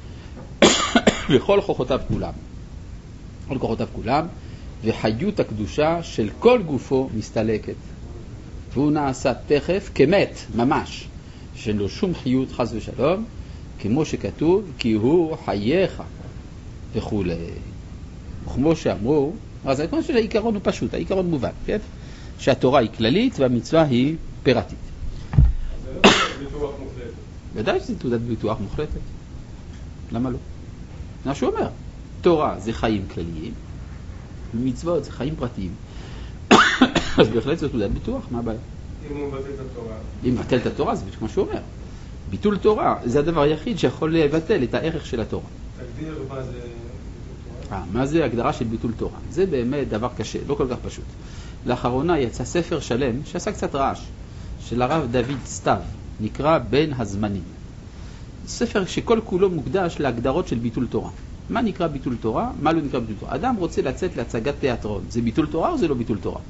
וכל כוחותיו כולם, כל כוחותיו כולם, וחיות הקדושה של כל גופו מסתלקת, והוא נעשה תכף כמת ממש, שאין לו שום חיות חס ושלום, כמו שכתוב כי הוא חייך וכו'. וכמו שאמרו, אז כמו שהעיקרון הוא פשוט, העיקרון מובן, כן? שהתורה היא כללית והמצווה היא פירטית. זה לא ביטוח מוחלטת. ודאי שזה תעודת ביטוח מוחלטת. למה לא? מה שהוא אומר, תורה זה חיים כלליים, ומצוות זה חיים פרטיים. אז בהחלט זה תעודת ביטוח, מה הבעיה? אם הוא מבטל את התורה. אם מבטל את התורה זה כמו שהוא אומר. ביטול תורה זה הדבר היחיד שיכול לבטל את הערך של התורה. תגדיר מה זה ביטול תורה. מה זה הגדרה של ביטול תורה? זה באמת דבר קשה, לא כל כך פשוט. לאחרונה יצא ספר שלם שעשה קצת רעש, של הרב דוד סתיו, נקרא בין הזמנים. ספר שכל כולו מוקדש להגדרות של ביטול תורה. מה נקרא ביטול תורה, מה לא נקרא ביטול תורה. אדם רוצה לצאת להצגת תיאטרון, זה ביטול תורה או זה לא ביטול תורה?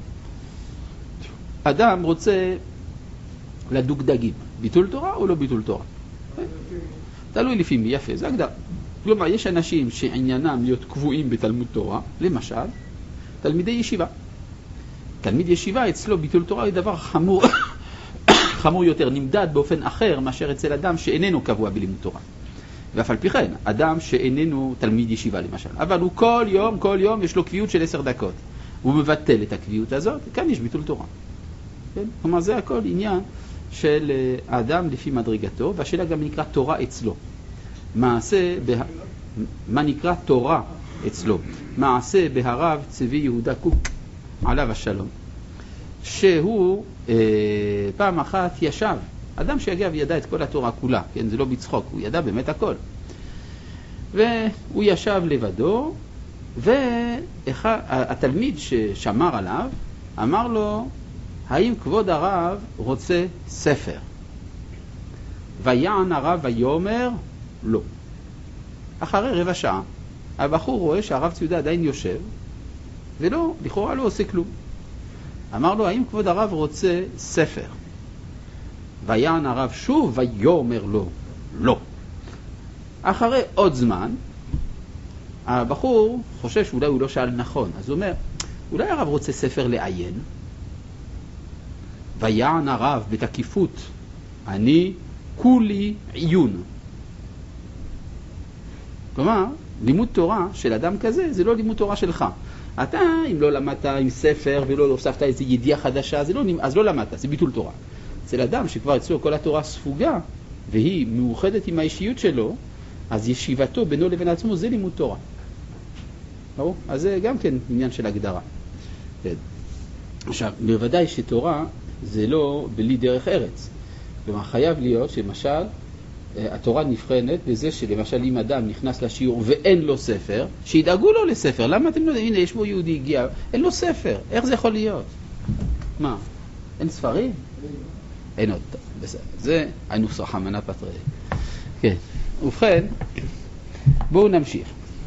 אדם רוצה לדוג דגים, ביטול תורה או לא ביטול תורה? תלוי לפי מי, יפה, זה הגדר. כלומר, יש אנשים שעניינם להיות קבועים בתלמוד תורה, למשל, תלמידי ישיבה. תלמיד ישיבה אצלו ביטול תורה הוא דבר חמור, חמור יותר, נמדד באופן אחר מאשר אצל אדם שאיננו קבוע בלימוד תורה. ואף על פי כן, אדם שאיננו תלמיד ישיבה למשל, אבל הוא כל יום יש לו קביעות של 10 דקות. הוא מבטל את הקביעות הזאת, כאן יש ביטול תורה. כן? כלומר, זה הכל עניין של האדם לפי מדרגתו, והשאלה גם נקרא תורה אצלו. מה נקרא תורה אצלו? מעשה בהרב צבי יהודה קוק, עליו השלום, שהוא פעם אחת ישב, אדם שאגב ידע את כל התורה כולה, כן, זה לא בצחוק, הוא ידע באמת הכל. והוא ישב לבדו, והתלמיד ששמר עליו אמר לו, האם כבוד הרב רוצה ספר? ויען הרב ויאמר, לא. אחרי רבע שעה, הבחור רואה שהרב ציודה עדיין יושב, ולא, לכאורה לא עושה כלום. אמר לו, האם כבוד הרב רוצה ספר? ויען הרב שוב ויאמר לו, לא. אחרי עוד זמן, הבחור חושב שאולי הוא לא שאל נכון, אז הוא אומר, אולי הרב רוצה ספר לעיין? ויען הרב בתקיפות, אני כולי עיון. כלומר, לימוד תורה של אדם כזה, זה לא לימוד תורה שלך. אתה, אם לא למדת עם ספר ולא הוספת איזו ידיעה חדשה, אז לא למדת, זה ביטול תורה. אצל אדם שכבר אצלו כל התורה ספוגה, והיא מאוחדת עם האישיות שלו, אז ישיבתו בינו לבין עצמו זה לימוד תורה. ברור? אז זה גם כן עניין של הגדרה. עכשיו, בוודאי שתורה זה לא בלי דרך ארץ. כלומר, חייב להיות שמשל, התורה נבחנת בזה שלמשל אם אדם נכנס לשיעור ואין לו ספר, שידאגו לו לספר. למה אתם לא יודעים? הנה, יש פה יהודי הגיע, אין לו ספר. איך זה יכול להיות? מה? אין ספרים? אין עוד. בסדר. זה הנוסח המנה פטרי. כן. ובכן, בואו נמשיך.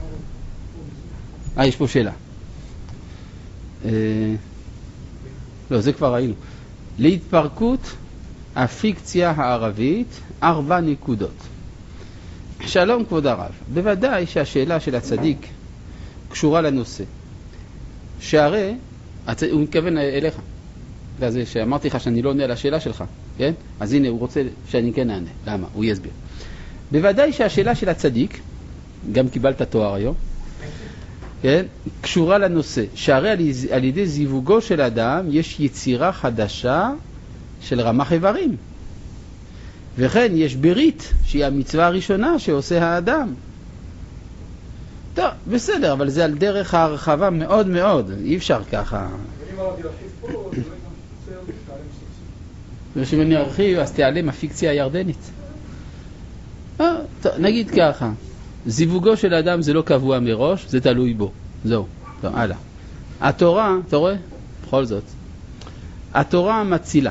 יש פה שאלה. לא, זה כבר ראינו. להתפרקות הפיקציה הערבית 4 נקודות. שלום כבוד הרב, בוודאי שהשאלה של הצדיק קשורה לנושא. שהרי, הוא מתכוון אליך. זה שאמרתי לך שאני לא עונה על השאלה שלך, כן? אז הנה, הוא רוצה שאני כן אענה. למה? הוא יסביר. בוודאי שהשאלה של הצדיק, גם קיבלת תואר היום, כן? קשורה לנושא. שהרי על ידי זיווגו של אדם יש יצירה חדשה של רמ"ח איברים. וכן יש ברית, שהיא המצווה הראשונה שעושה האדם. טוב, בסדר, אבל זה על דרך ההרחבה מאוד מאוד. אי אפשר ככה. ושאם אני ארחיב, אז תיעלם הפיקציה הירדנית. טוב, נגיד ככה. זיווגו של האדם זה לא קבוע מראש, זה תלוי בו. זהו, טוב, הלאה. התורה, אתה רואה? בכל זאת. התורה מצילה.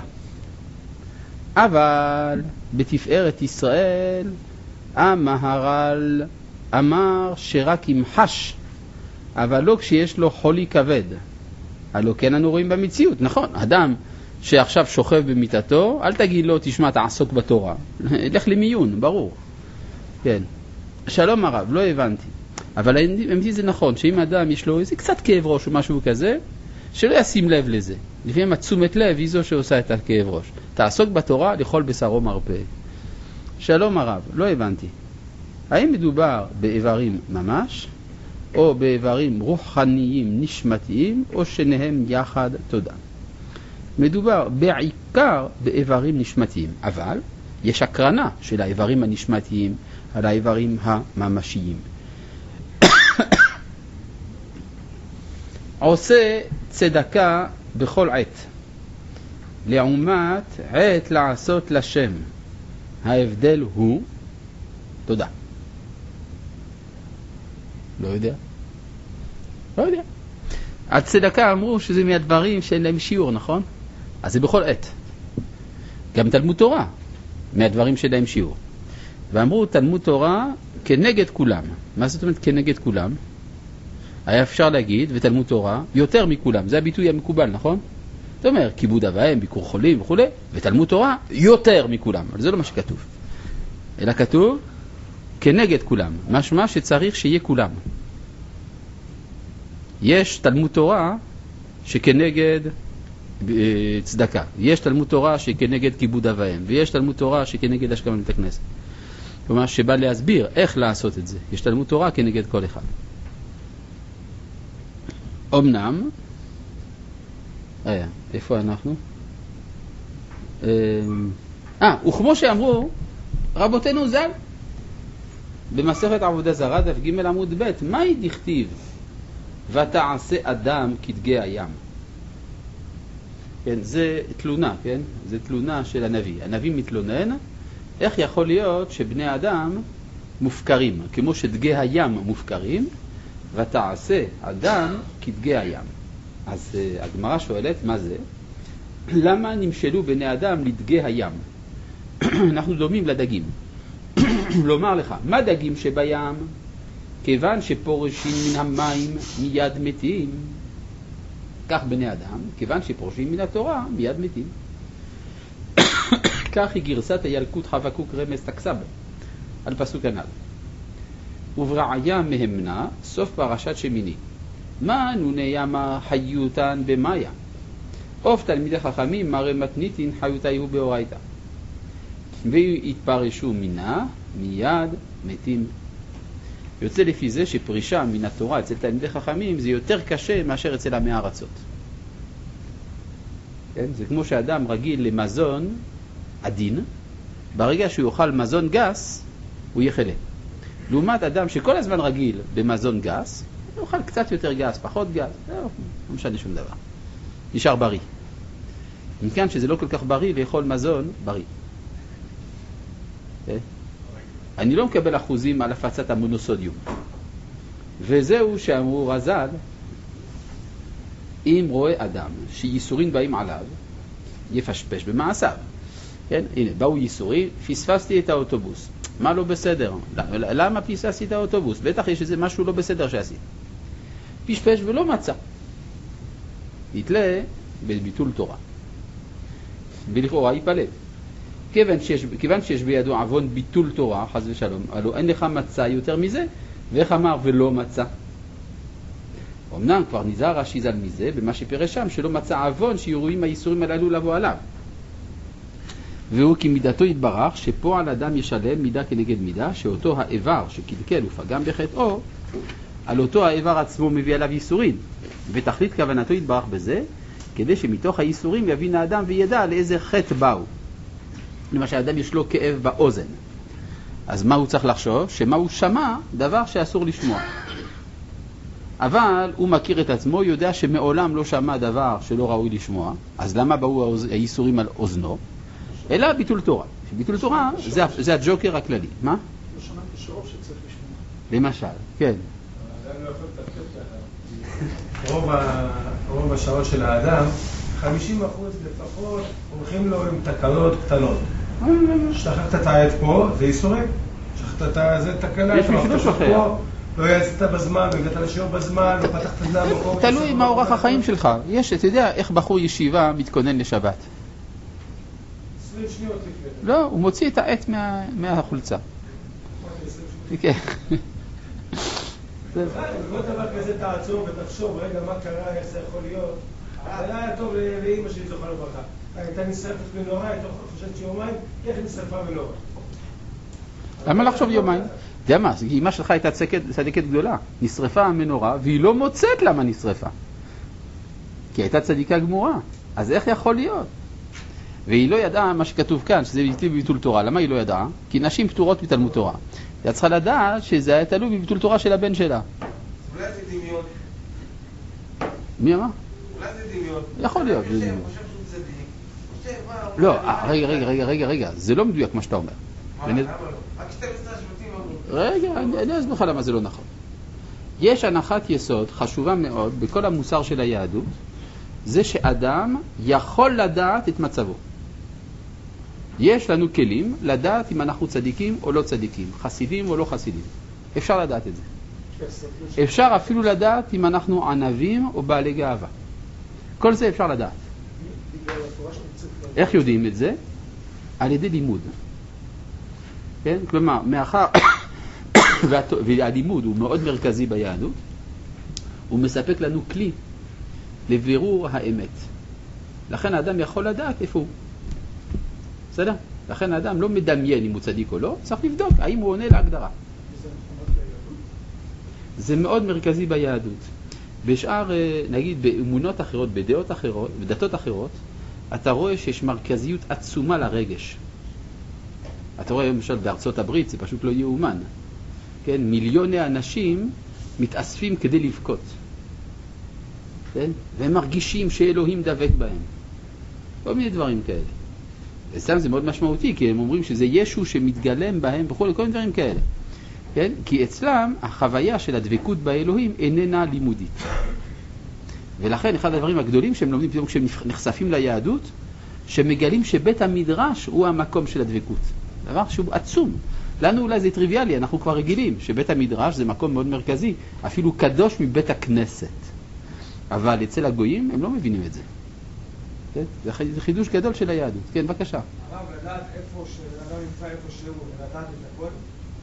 אבל בתפארת ישראל המהר"ל אמר שרק ימחש, אבל לא כשיש לו חולי כבד. הלא כן אנו רואים במציאות, נכון, אדם שעכשיו שוכב במיטתו, אל תגיד לו תשמע תעסוק בתורה, לך למיון, ברור. כן. שלום הרב, לא הבנתי. אבל האמת זה נכון, שאם אדם יש לו איזה קצת כאב ראש או משהו כזה, שלא ישים לב לזה. לפעמים התשומת לב היא זו שעושה את הכאב ראש. תעסוק בתורה, לכל בשרו מרפא. שלום הרב, לא הבנתי. האם מדובר באיברים ממש, או באיברים רוחניים נשמתיים, או שניהם יחד? תודה. מדובר בעיקר באיברים נשמתיים, אבל יש הקרנה של האיברים הנשמתיים על האיברים הממשיים. עושה צדקה בכל עת, לעומת עת לעשות לשם. ההבדל הוא, תודה. לא יודע. הצדקה אמרו שזה מהדברים שאין להם שיעור, נכון? אז זה בכל עת. גם תלמוד תורה, מהדברים שאין להם שיעור. ואמרו תלמוד תורה כנגד כולם. מה זאת אומרת כנגד כולם? היה אפשר להגיד, ותלמוד תורה יותר מכולם. זה הביטוי המקובל, נכון? זאת אומרת, כיבוד אב ואם, ביקור חולים וכו', ותלמוד תורה יותר מכולם. אבל זה לא מה שכתוב. אלא כתוב כנגד כולם. משמע שצריך שיהיה כולם. יש תלמוד תורה שכנגד צדקה. יש תלמוד תורה שכנגד כיבוד אב ואם, ויש תלמוד תורה שכנגד השכמה לבית הכנסת. כלומר, שבא להסביר איך לעשות את זה. יש תלמוד תורה כנגד כל אחד. אמנם, איפה אנחנו? וכמו שאמרו רבותינו ז"ל במסכת עבודה זרה דף ג' עמוד ב', מהי דכתיב ותעשה אדם כדגי הים? כן, זה תלונה, כן? זה תלונה של הנביא. הנביא מתלונן איך יכול להיות שבני אדם מופקרים, כמו שדגי הים מופקרים, ותעשה אדם כדגי הים. אז הגמרא שואלת מה זה? למה נמשלו בני אדם לדגי הים? אנחנו דומים לדגים. לומר לך, מה דגים שבים? כיוון שפורשים מן המים מיד מתים. כך בני אדם, כיוון שפורשים מן התורה מיד מתים. כך היא גרסת הילקוט חבקוק רמז תקסב על פסוק הנ"ל. וברעיה מהמנה סוף פרשת שמיני. מה נוני ימה חיותן במאיה? אוף תלמידי חכמים מראה מתניתין חיותיהו באורייתא. והתפרשו מינה מיד מתים. יוצא לפי זה שפרישה מן התורה אצל תלמידי חכמים זה יותר קשה מאשר אצל עמי הארצות. כן? זה כמו שאדם רגיל למזון עדין, ברגע שהוא יאכל מזון גס הוא יחלה. לעומת אדם שכל הזמן רגיל במזון גס, הוא יאכל קצת יותר גס, פחות גס, לא משנה שום דבר. נשאר בריא. מכאן שזה לא כל כך בריא לאכול מזון בריא. אני לא מקבל אחוזים על הפצת המונוסודיום. וזהו שאמרו רז"ל, אם רואה אדם שיסורים באים עליו, יפשפש במעשיו. כן? הנה, באו ייסורים, פספסתי את האוטובוס. מה לא בסדר? למה פספסתי את האוטובוס? בטח יש איזה משהו לא בסדר שעשית. פשפש ולא מצא. יתלה בביטול תורה. ולכאורה ייפלב. כיוון שיש בידו עוון ביטול תורה, חס ושלום, הלא אין לך מצא יותר מזה, ואיך אמר ולא מצא? אמנם כבר נזהר רש"י ז"ל מזה, במה שפירש שם, שלא מצא עוון שירואים הייסורים הללו לבוא עליו. והוא כי מידתו יתברך, שפועל אדם ישלם מידה כנגד מידה, שאותו האיבר שקלקל ופגם בחטאו, על אותו האיבר עצמו מביא עליו ייסורים. ותכלית כוונתו יתברך בזה, כדי שמתוך הייסורים יבין האדם וידע לאיזה חטא באו. למשל, האדם יש לו כאב באוזן. אז מה הוא צריך לחשוב? שמה הוא שמע דבר שאסור לשמוע. אבל הוא מכיר את עצמו, יודע שמעולם לא שמע דבר שלא ראוי לשמוע. אז למה באו הייסורים על אוזנו? אלא ביטול תורה. ביטול תורה זה הג'וקר הכללי. מה? לא שמעתי שרוב שצריך לשמוע. למשל, כן. האדם לא יכול לתפקד ככה. רוב השעות של האדם, 50% לפחות הולכים לו עם תקלות קטנות. שכחת את העט פה, זה ייסורים. שכחת את תקלה. יש משלוש אחר. לא יצאת בזמן, לא הגעת לשיעור בזמן, לא פתחת את זה המקום. תלוי מה אורח החיים שלך. יש, אתה יודע, איך בחור ישיבה מתכונן לשבת. 20 שניות לפני. לא, הוא מוציא את העט מהחולצה. כן. לא דבר כזה תעצור ותחשוב, רגע, מה קרה, איך זה יכול להיות? זה היה טוב לאמא שלי זוכה לברכה. הייתה נשרפת מנורה, הייתה חושבת שיומיים, איך נשרפה מנורה? למה לחשוב יומיים? אתה יודע מה, אמא שלך הייתה צדיקת גדולה. נשרפה המנורה, והיא לא מוצאת למה נשרפה. כי הייתה צדיקה גמורה. אז איך יכול להיות? והיא לא ידעה מה שכתוב כאן, שזה ביטול תורה. למה היא לא ידעה? כי נשים פטורות מתלמוד תורה. היא צריכה לדעת שזה היה תלוי בביטול תורה של הבן שלה. אולי זה דמיון. מי אמר? אולי זה דמיון. יכול להיות. חושב שהוא צדיק. לא, רגע, זה לא מדויק מה שאתה אומר. למה לא? רק 12 שבטים אמרו. רגע, אני אסביר לך למה זה לא נכון. יש הנחת יסוד חשובה מאוד בכל המוסר של היהדות, זה שאדם יכול לדעת את מצבו. יש לנו כלים לדעת אם אנחנו צדיקים או לא צדיקים, חסידים או לא חסידים. אפשר לדעת את זה. אפשר אפילו לדעת אם אנחנו ענבים או בעלי גאווה. כל זה אפשר לדעת. איך יודעים את זה? על ידי לימוד. כן? כלומר, מאחר והלימוד הוא מאוד מרכזי ביהדות, הוא מספק לנו כלי לבירור האמת. לכן האדם יכול לדעת איפה הוא. בסדר? לכן האדם לא מדמיין אם הוא צדיק או לא, צריך לבדוק האם הוא עונה להגדרה. זה מאוד מרכזי ביהדות. בשאר, נגיד, באמונות אחרות, בדעות אחרות, בדתות אחרות, אתה רואה שיש מרכזיות עצומה לרגש. אתה רואה למשל בארצות הברית, זה פשוט לא יאומן. כן? מיליוני אנשים מתאספים כדי לבכות. כן? והם מרגישים שאלוהים דבק בהם. כל מיני דברים כאלה. וסתם זה מאוד משמעותי, כי הם אומרים שזה ישו שמתגלם בהם בכל מיני דברים כאלה. כן? כי אצלם החוויה של הדבקות באלוהים איננה לימודית. ולכן אחד הדברים הגדולים שהם לומדים פתאום כשהם נחשפים ליהדות, שמגלים שבית המדרש הוא המקום של הדבקות. דבר שהוא עצום. לנו אולי זה טריוויאלי, אנחנו כבר רגילים שבית המדרש זה מקום מאוד מרכזי, אפילו קדוש מבית הכנסת. אבל אצל הגויים הם לא מבינים את זה. כן? זה חידוש גדול של היהדות. כן, בבקשה. הרב, לדעת איפה שאדם נמצא איפה שהוא, לדעת את הכל?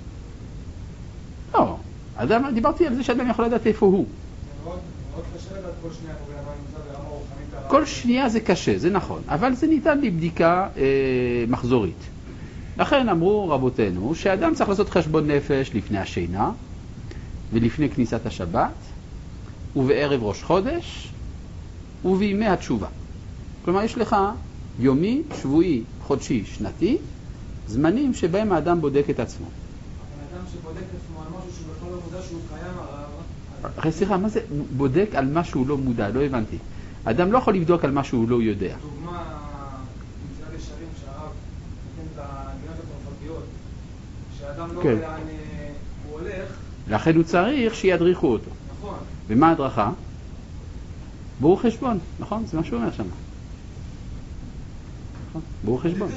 לא. דיברתי על זה שאדם יכול לדעת איפה הוא. מאוד קשה לדעת כל שנייה פה באדם נמצא ברמה רוחנית. כל שנייה זה קשה, זה נכון. אבל זה ניתן לבדיקה מחזורית. לכן אמרו רבותינו שאדם צריך לעשות חשבון נפש לפני השינה ולפני כניסת השבת ובערב ראש חודש ובימי התשובה. כלומר יש לך יומי, שבועי, חודשי, שנתי, זמנים שבהם האדם בודק את עצמו. אבל אדם שבודק את עצמו על משהו שהוא בכלל לא מודע שהוא קיים הרב... סליחה, מה זה בודק על מה שהוא לא מודע? לא הבנתי. אדם לא יכול לבדוק על מה שהוא לא יודע. דוגמה מצד ישרים שהרב נותן את הגינות התרופתיות, שאדם לא יודע לאן הוא הולך. לכן הוא צריך שידריכו אותו. נכון. ומה הדרכה? ברור חשבון, נכון? זה מה שהוא אומר שם. נכון? ברור חשבון.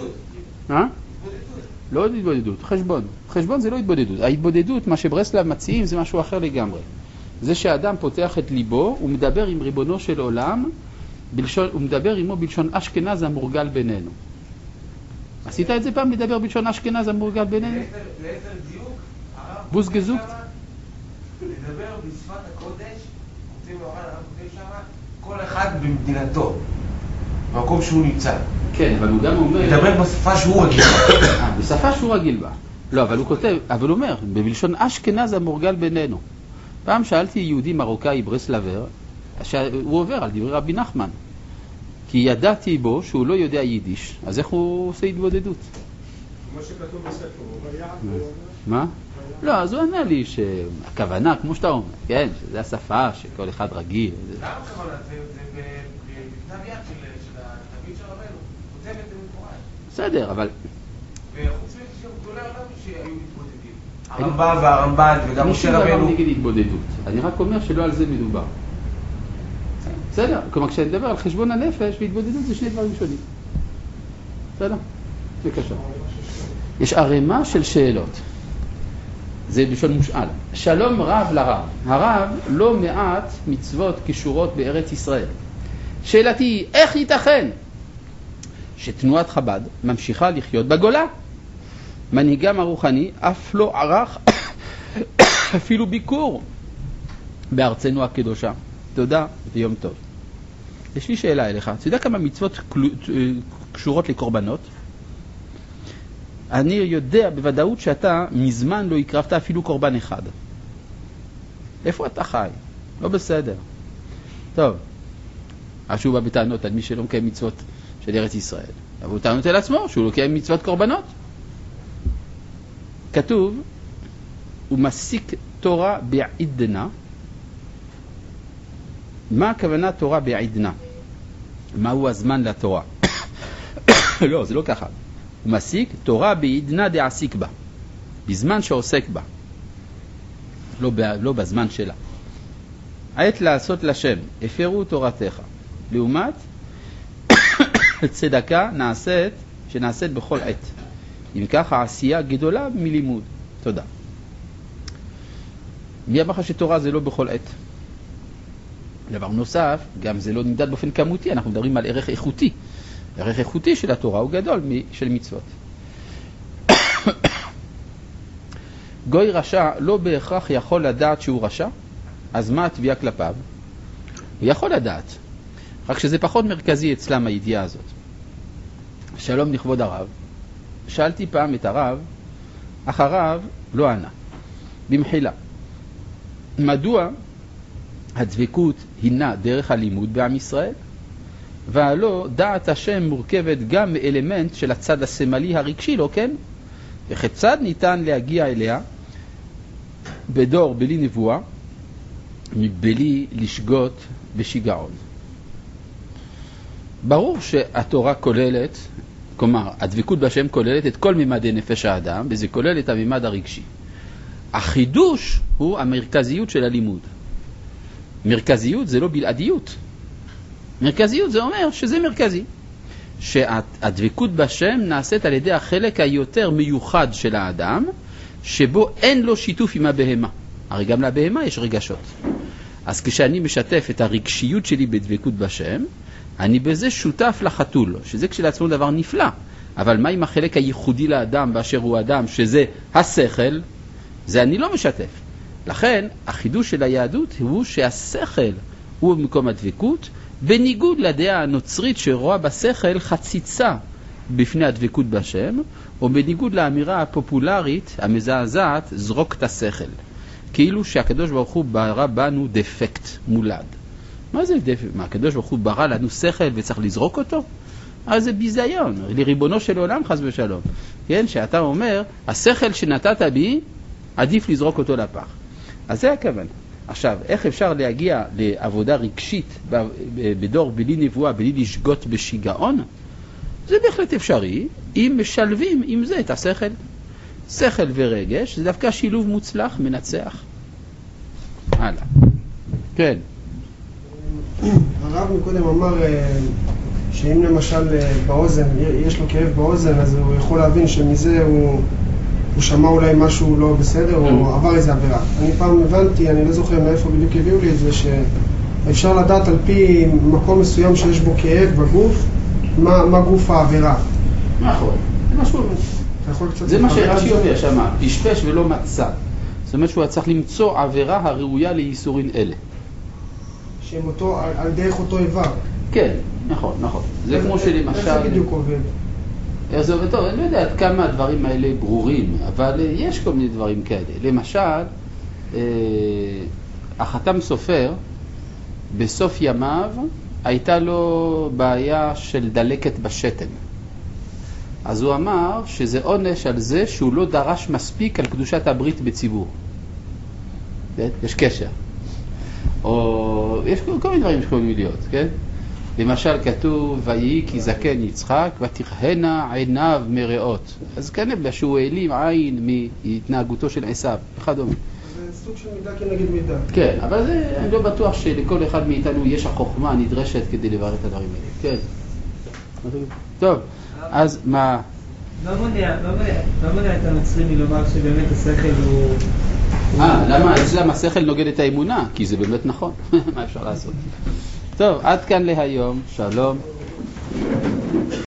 לא התבודדות, חשבון. חשבון זה לא התבודדות. ההתבודדות, מה שברסלב מציעים, זה משהו אחר לגמרי. זה שהאדם פותח את ליבו, הוא מדבר עם ריבונו של עולם, הוא מדבר עמו בלשון אשכנז המורגל בינינו. עשית את זה פעם, לדבר בלשון אשכנז המורגל בינינו? לאיזה דיוק, הרב בוס גזוקט? לדבר בשפת הקודש, רוצים לומר, הרב כותב שם, כל אחד במדינתו, במקום שהוא נמצא. כן, אבל הוא גם אומר... לדבר בשפה שהוא רגיל בה. בשפה שהוא רגיל בה. לא, אבל הוא כותב, אבל הוא אומר, בלשון אשכנז המורגל בינינו. פעם שאלתי יהודי מרוקאי ברסלבר, שהוא עובר על דברי רבי נחמן. כי ידעתי בו שהוא לא יודע יידיש, אז איך הוא עושה התבודדות? כמו שכתוב בספר, מה? לא, אז הוא ענה לי שהכוונה, כמו שאתה אומר, כן, שזה השפה שכל אחד רגיל. למה הכוונה? זה בכתב יד של התלמיד של רבנו, כותב את זה במפורש. בסדר, אבל... וחוץ מזה שגדולי העולם שהיו מתבודדים. הרמב"ם והרמב"ן וגם משה רבנו. אני לא נגד התבודדות, אני רק אומר שלא על זה מדובר. בסדר, כלומר כשאני מדבר על חשבון הנפש והתבודדות זה שני דברים שונים. בסדר? בבקשה. יש ערימה של שאלות. זה בלשון מושאל. שלום רב לרב. הרב לא מעט מצוות קשורות בארץ ישראל. שאלתי, איך ייתכן שתנועת חב"ד ממשיכה לחיות בגולה? מנהיגם הרוחני אף לא ערך אפילו ביקור בארצנו הקדושה. תודה ויום טוב. יש לי שאלה אליך. אתה יודע כמה מצוות קשורות לקורבנות? אני יודע בוודאות שאתה מזמן לא הקרבת אפילו קורבן אחד. איפה אתה חי? לא בסדר. טוב. אז שהוא בא בטענות על מי שלא מקיים מצוות של ארץ ישראל. אבל הוא טענות אל עצמו שהוא לא מקיים מצוות קורבנות. כתוב, הוא מסיק תורה בעידנה. מה הכוונה תורה בעידנה? מהו הזמן לתורה? לא, זה לא ככה. הוא מסיק תורה בעידנה דעסיק בה. בזמן שעוסק בה. לא בזמן שלה. העת לעשות לשם, הפרו תורתך. לעומת, צדקה נעשית שנעשית בכל עת. אם כך, העשייה גדולה מלימוד. תודה. מי אמר לך שתורה זה לא בכל עת? דבר נוסף, גם זה לא נמדד באופן כמותי, אנחנו מדברים על ערך איכותי. ערך איכותי של התורה הוא גדול של מצוות. גוי רשע לא בהכרח יכול לדעת שהוא רשע, אז מה התביעה כלפיו? הוא יכול לדעת, רק שזה פחות מרכזי אצלם הידיעה הזאת. שלום לכבוד הרב. שאלתי פעם את הרב, אך הרב לא ענה. במחילה. מדוע הדבקות הינה דרך הלימוד בעם ישראל? והלא דעת השם מורכבת גם מאלמנט של הצד הסמלי הרגשי, לא כן? וכיצד ניתן להגיע אליה בדור בלי נבואה, מבלי לשגות בשיגעון? ברור שהתורה כוללת, כלומר, הדבקות בהשם כוללת את כל ממדי נפש האדם, וזה כולל את הממד הרגשי. החידוש הוא המרכזיות של הלימוד. מרכזיות זה לא בלעדיות. מרכזיות זה אומר שזה מרכזי. שהדבקות בשם נעשית על ידי החלק היותר מיוחד של האדם, שבו אין לו שיתוף עם הבהמה. הרי גם לבהמה יש רגשות. אז כשאני משתף את הרגשיות שלי בדבקות בשם, אני בזה שותף לחתול, שזה כשלעצמו דבר נפלא. אבל מה עם החלק הייחודי לאדם באשר הוא אדם, שזה השכל? זה אני לא משתף. לכן, החידוש של היהדות הוא שהשכל הוא במקום הדבקות, בניגוד לדעה הנוצרית שרואה בשכל חציצה בפני הדבקות בשם, או בניגוד לאמירה הפופולרית המזעזעת, זרוק את השכל. כאילו שהקדוש ברוך הוא ברא בנו דפקט מולד. מה זה דפקט? מה, הקדוש ברוך הוא ברא לנו שכל וצריך לזרוק אותו? אז זה ביזיון, לריבונו של עולם חס ושלום. כן, שאתה אומר, השכל שנתת בי, עדיף לזרוק אותו לפח. אז זה הכוון. עכשיו, איך אפשר להגיע לעבודה רגשית בדור בלי נבואה, בלי לשגות בשיגעון? זה בהחלט אפשרי, אם משלבים עם זה את השכל. שכל ורגש, זה דווקא שילוב מוצלח, מנצח. הלאה. כן. הרב מקודם אמר שאם למשל באוזן, יש לו כאב באוזן, אז הוא יכול להבין שמזה הוא שמע אולי משהו לא בסדר, או עבר איזה עבירה. אני פעם הבנתי, אני לא זוכר מאיפה בדיוק הביאו לי את זה, שאפשר לדעת על פי מקום מסוים שיש בו כאב בגוף, מה גוף העבירה. נכון, זה מה שרש"י אומר שם, פשפש ולא מצא. זאת אומרת שהוא צריך למצוא עבירה הראויה לייסורין אלה. שהם אותו, על דרך אותו איבר. כן, נכון. זה כמו שלמשל... איך זה בדיוק עובד? איך זה עובד? טוב, אני לא יודע עד כמה הדברים האלה ברורים, אבל יש כל מיני דברים כאלה. למשל, החתם סופר, בסוף ימיו, הייתה לו בעיה של דלקת בשתן. אז הוא אמר שזה עונש על זה שהוא לא דרש מספיק על קדושת הברית בציבור. יש קשר. או יש כל מיני דברים שיכולים להיות, כן? למשל כתוב, ויהי כי זקן יצחק ותכהנה עיניו מראות. אז כנראה שהוא העלים עין מהתנהגותו של עשיו, וכדומה. זה סוג של מידה כנגד מידה. כן, אבל זה, אני לא בטוח שלכל אחד מאיתנו יש החוכמה הנדרשת כדי לברר את הדברים האלה. כן. טוב, אז מה? לא מונע את הנוצרים מלומר שבאמת השכל הוא... למה אצלם השכל נוגד את האמונה? כי זה באמת נכון. מה אפשר לעשות? טוב, עד כאן להיום. שלום.